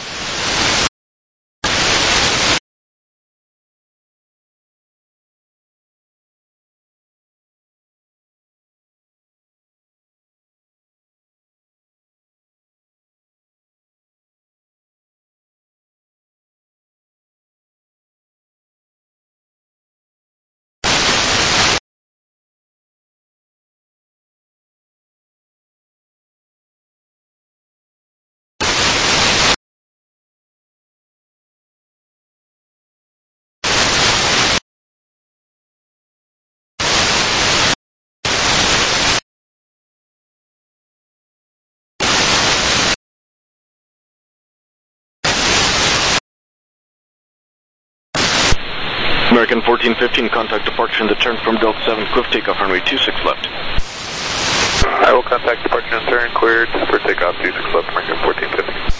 American fourteen fifteen, contact departure and turn from Delta seven, Cliff takeoff runway two six left. I will contact departure and turn, cleared for takeoff two six left, American fourteen fifteen.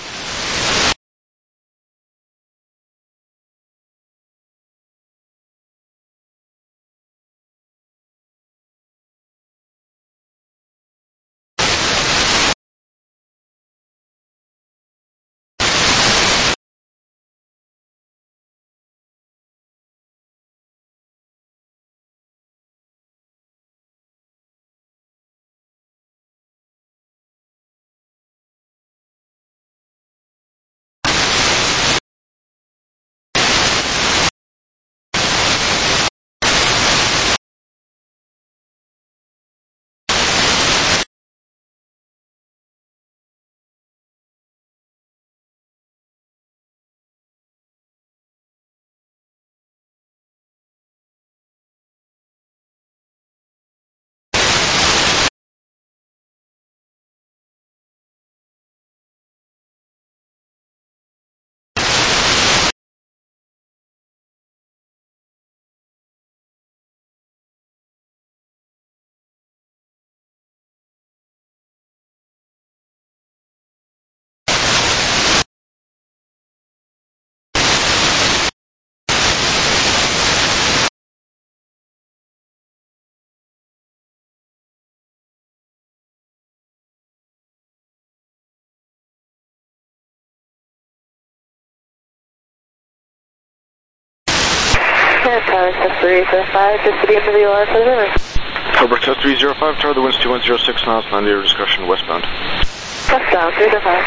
Air Tower test three zero five, just to be in the V O R for the river. Harbor test three zero five, tower, the wind's two one zero six knots, nine your discretion, westbound. Westbound, three zero five.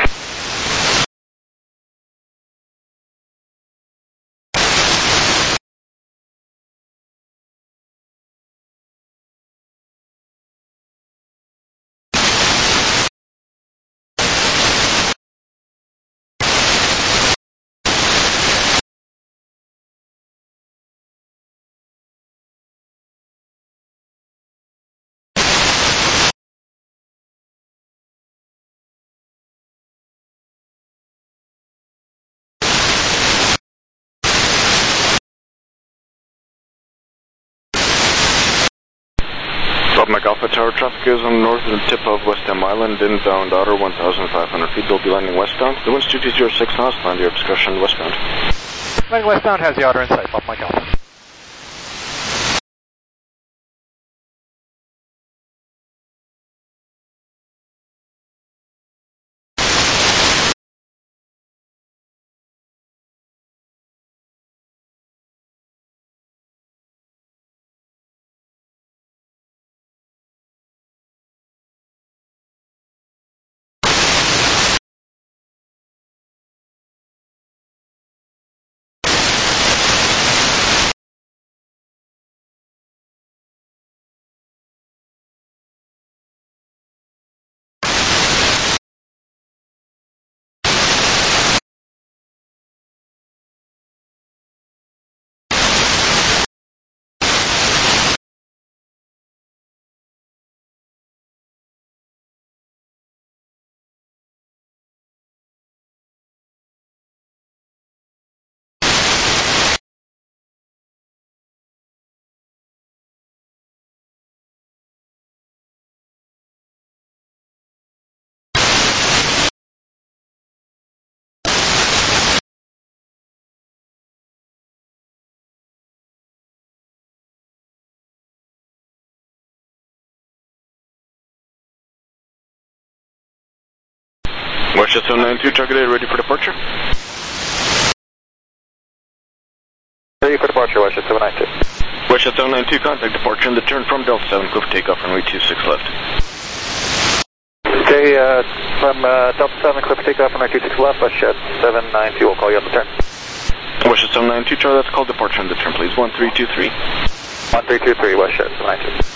Bob Mike Alpha Tower, traffic is on the northern tip of West Ham Island, inbound Otter, one thousand five hundred feet. They'll be landing westbound. The wind's two two zero six knots, land your discretion, westbound. Landing westbound has the Otter in sight, Bob Mike Alpha. Westjet seven nine two, target A, ready for departure? Ready for departure, Westjet seven nine two. Westjet seven nine two, contact departure in the turn from Delta seven, cliff takeoff, runway two six left. Okay, uh, from uh, Delta seven, cliff takeoff, runway two six left, Westjet seven nine two, we'll call you on the turn. Westjet seven nine two, Charlie, that's call departure in the turn, please, one three two three. one three two three, Westjet seven nine two.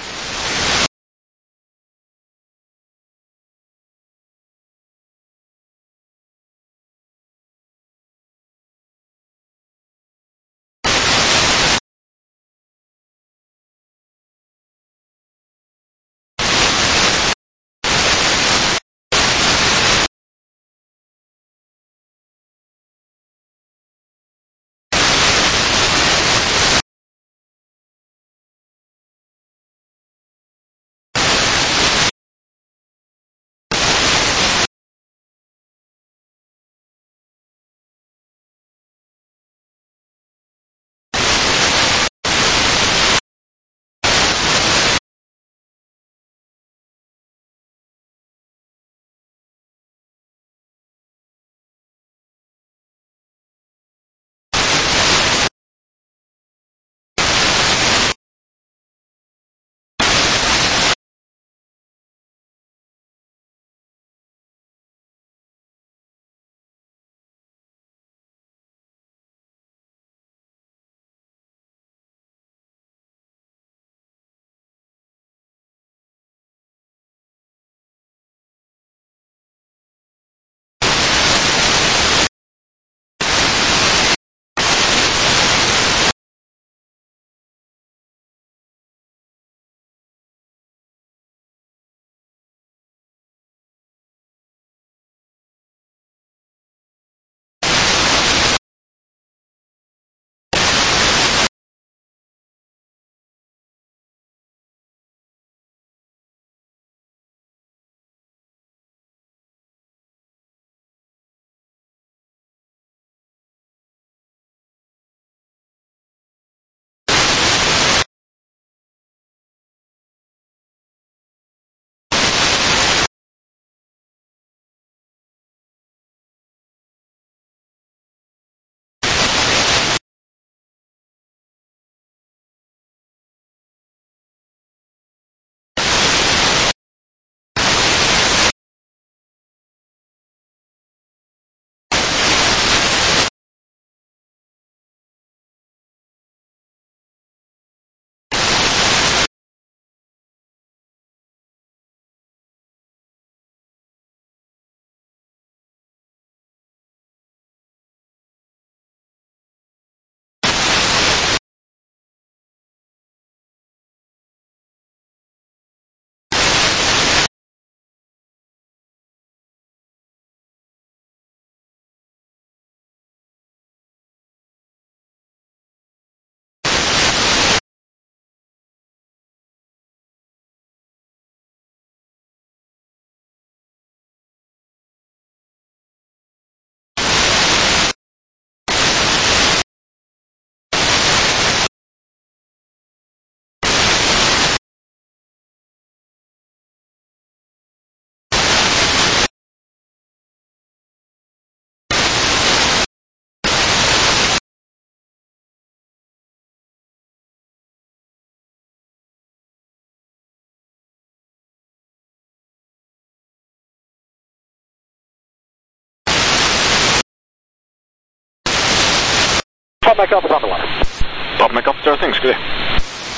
Pop Mike Alpha's on the water. Pop Mike Alpha, thanks, good day.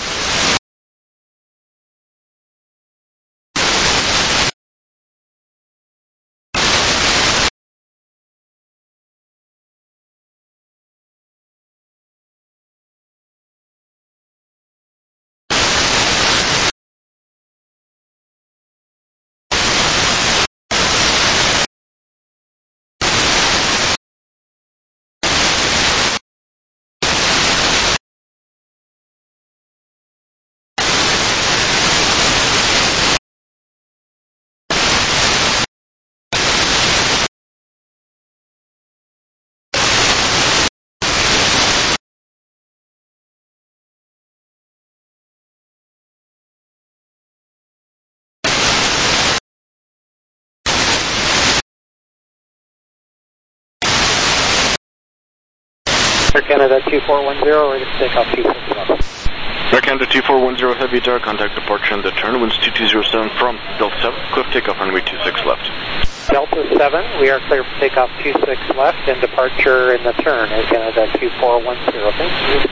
Air Canada two four one zero, ready to take off two six left. Air Canada two four one zero, heavy tower, contact departure in the turn, winds two two zero seven from Delta seven, cliff takeoff runway two six left. Delta seven, we are clear for takeoff two six left and departure in the turn, Air Canada two four one zero, thank you.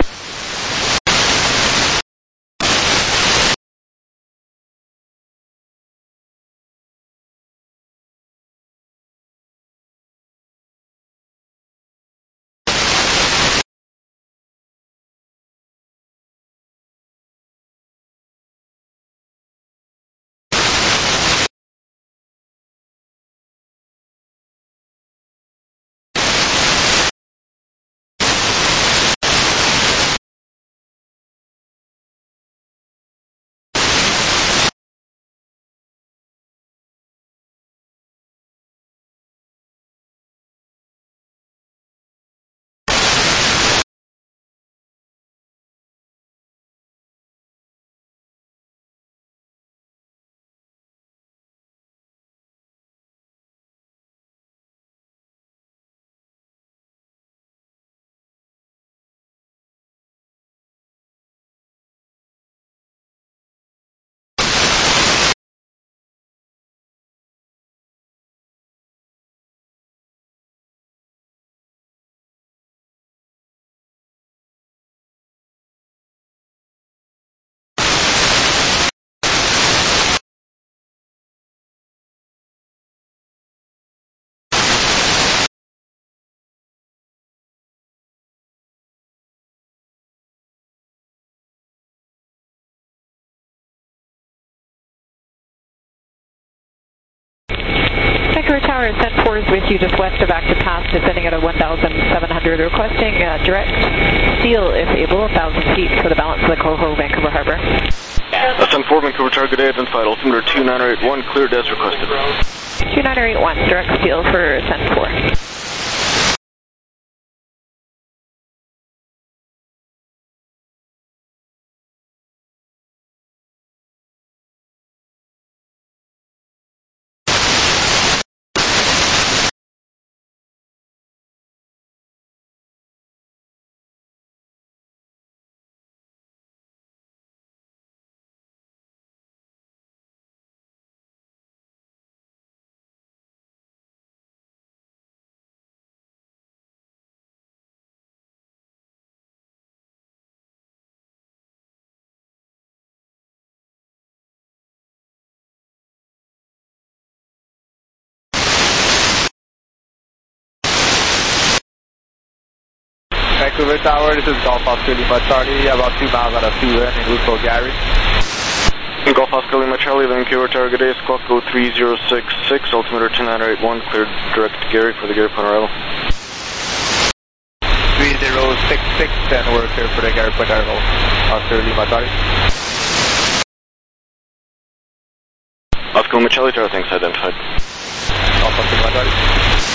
Vancouver Tower, Sen four is with you just west of Active Pass, descending at a one thousand seven hundred, requesting uh, direct seal, if able, one thousand feet for the balance of the Coho, Vancouver Harbor. Uh, Sen four, Vancouver Tower, good day, identified, altimeter two nine eight one, cleared as requested. two nine eight one, direct seal for Sen four. Vancouver Tower, this is Golf Oscar Lima Charlie, about two miles out of Suvan in Roosevelt Gary. Golf Oscar Lima Charlie, Vancouver Tower, good day, squawk code three zero six six, altimeter two nine eight one, cleared direct to Gary for the Gary Point arrival. three zero six six, and we're clear for the Gary Point arrival. Oscar Lima Charlie. Oscar Lima Charlie Tower, thanks, identified. Golf Oscar Lima Charlie.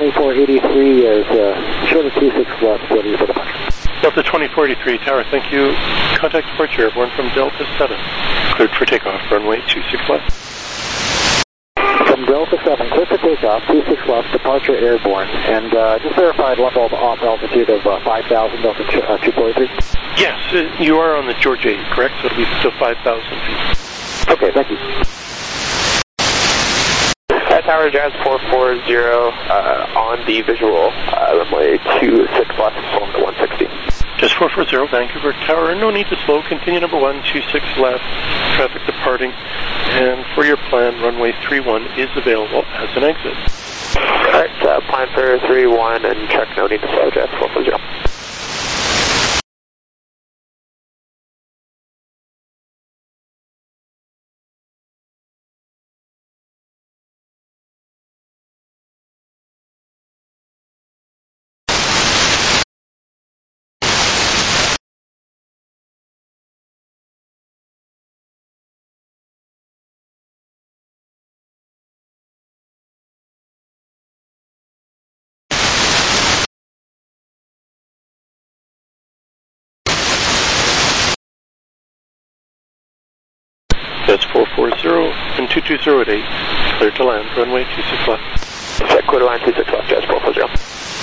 twenty-four eighty-three is uh, short of two six left, ready for departure. Delta twenty-four eighty-three, Tower, thank you. Contact departure airborne from Delta seven. Cleared for takeoff, runway two six left. From Delta seven, cleared for takeoff, two six left, departure airborne. And uh, just verified level of off altitude of uh, five thousand, Delta two four eighty-three? Yes, uh, you are on the George eight, correct? So it'll be still five thousand feet. Okay, thank you. Uh, Tower Jazz four four zero uh, on the visual, uh, runway two six left, phone to one sixty. Jazz four four zero, Vancouver Tower, no need to slow, continue number one, two six left, traffic departing, and for your plan, runway three one is available as an exit. Alright, uh, plan for three one and check no need to slow, Jazz four four zero. That's four four zero and two two zero at eight. Clear to land, runway two six left. Check clear to land two six left, Jazz four four zero.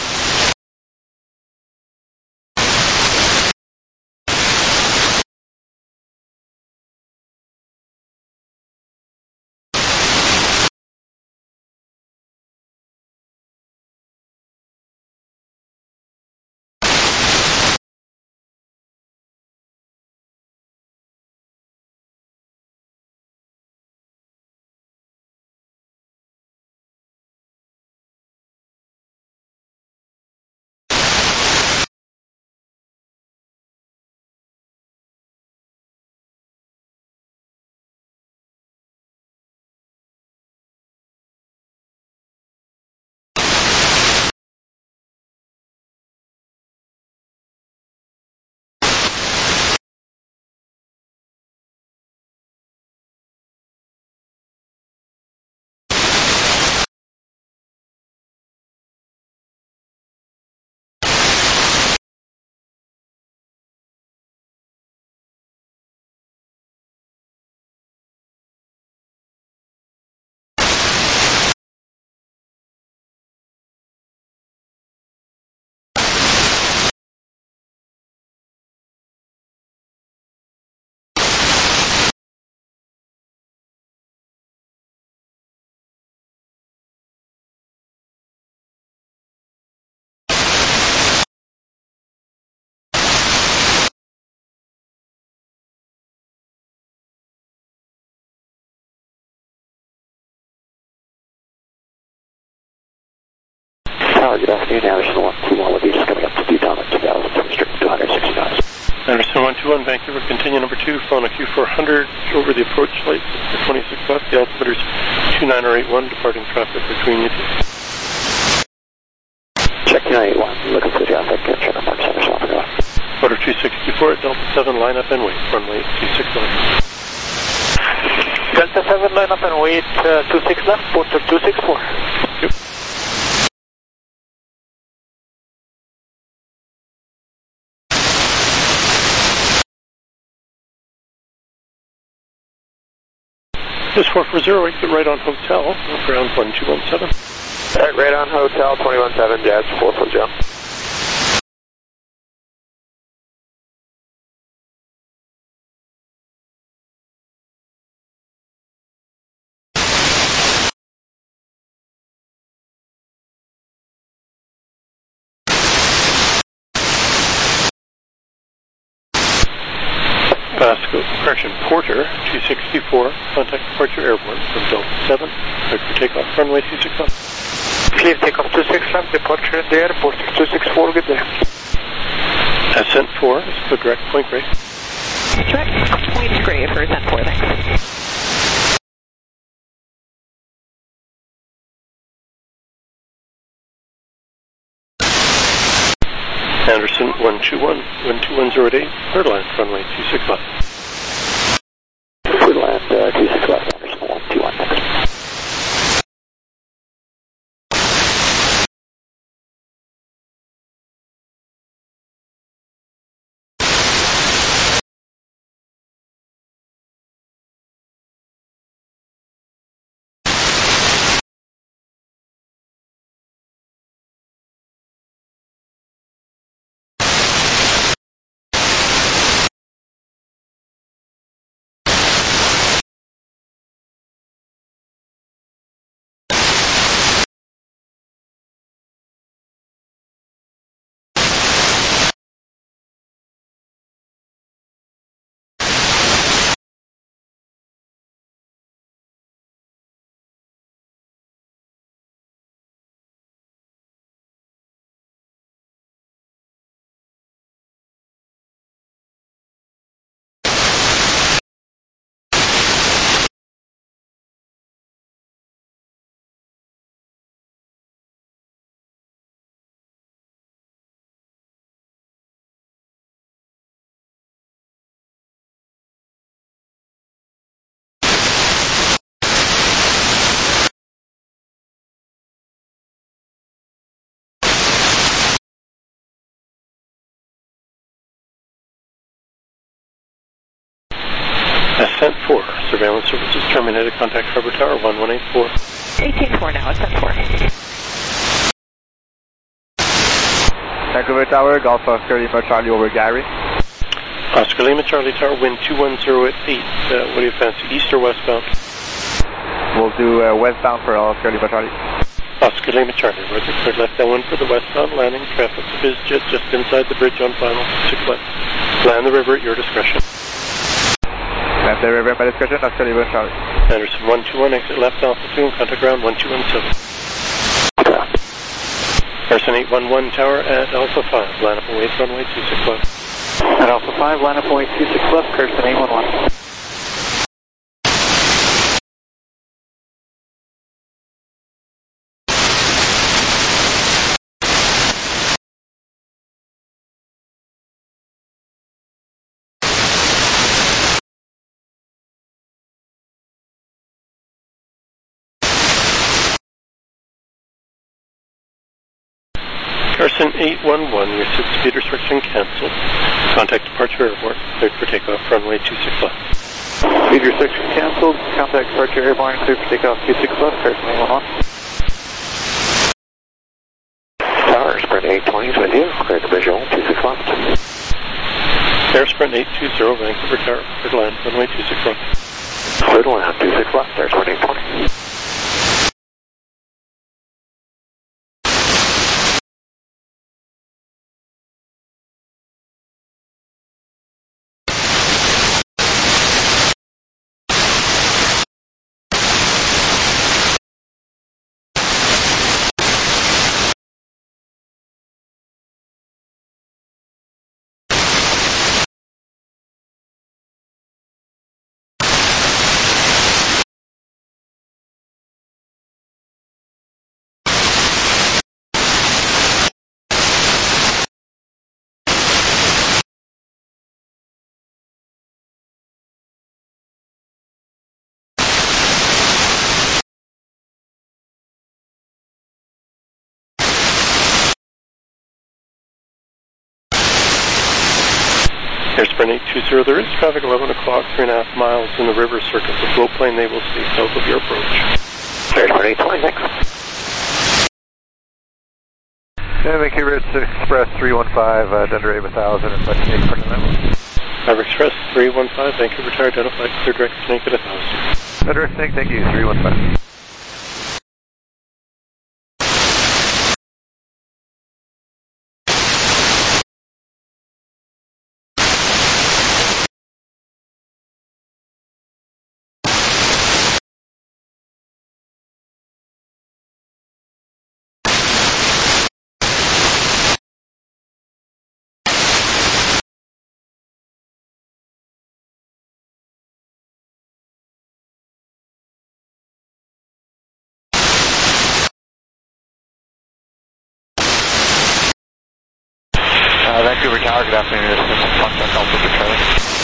Tower, good afternoon, Anderson one two one with you, just coming up to Daytona two thousand, restrict two hundred sixty knots. Anderson one two one, Vancouver, continue number two, phone a Q four hundred over the approach lights at twenty-six left, the altimeter's two nine eight one, departing traffic between you two. Check two nine eight one, looking for the traffic, uh, check on Mark Center, South Dakota. Order two sixty-four, Delta seven, line up and wait, runway two six left. Delta seven, line up and wait, uh, two six left, port to two six four. Yep. This four four zero, exit right on hotel, ground one two one seven. Alright, right on hotel, two one seven, Jazz four four zero. Basco, correction, Porter, two sixty-four, contact departure airborne from Delta seven, cleared for takeoff, runway two six left. Clear takeoff two six left, departure in the airport, two six four, good day. Ascent four, is the direct point grade. Direct point grade for ascent four, thanks. Anderson one two one, one two one zero at eight, clear to land, runway two six left. Clear to land, uh, two six left, Anderson one two one, thanks. Ascent four. Surveillance services terminated. Contact Harbor Tower one one eight four. eighteen four now, Ascent four. Vancouver Tower, Golf Oscar Lima Charlie over Gary. Oscar Lima Charlie Tower, wind two one zero at eight. Uh, what do you fancy, east or westbound? We'll do uh, westbound for Oscar Lima Charlie. Oscar Lima Charlie, roger, cleared left downwind for the westbound landing. Traffic to BizJet just inside the bridge on final, six left. Land the river at your discretion. Land the river at my discretion, Oscar Lima Charlie. Anderson one two one, exit left Alpha two, contact ground one two one seven. Carson eight one one Tower at Alpha five, line up and wait runway two six left. At Alpha five, line up and wait two six left, Carson eight one one. Carson eight one one, your six speed restriction canceled. Contact departure airborne, cleared for takeoff, runway two six left. Speed restriction canceled. Contact departure airborne, cleared for takeoff, two six left, Carson eight one one. Tower, Sprint eight twenty is with you, cleared to visual, two six left. Air Sprint eight two zero, Vancouver Tower, cleared land, runway two six left. Cleared land, two six left, Air Sprint eight twenty. Air Sprint eight two zero, there is traffic eleven o'clock, three and a half miles in the river circuit with low plane naval stay south of your approach. Air Sprint eight twenty, thanks. Yeah, Vancouver Express three one five, uh, Dunder one thousand, and Flight Snake for the Harbor Express three one five, Vancouver Tower identified, clear direct snake at one thousand. Direct snake, thank you, three one five. Uh, Vancouver Tower, good afternoon. This is Foxtrot Alpha for Charlie.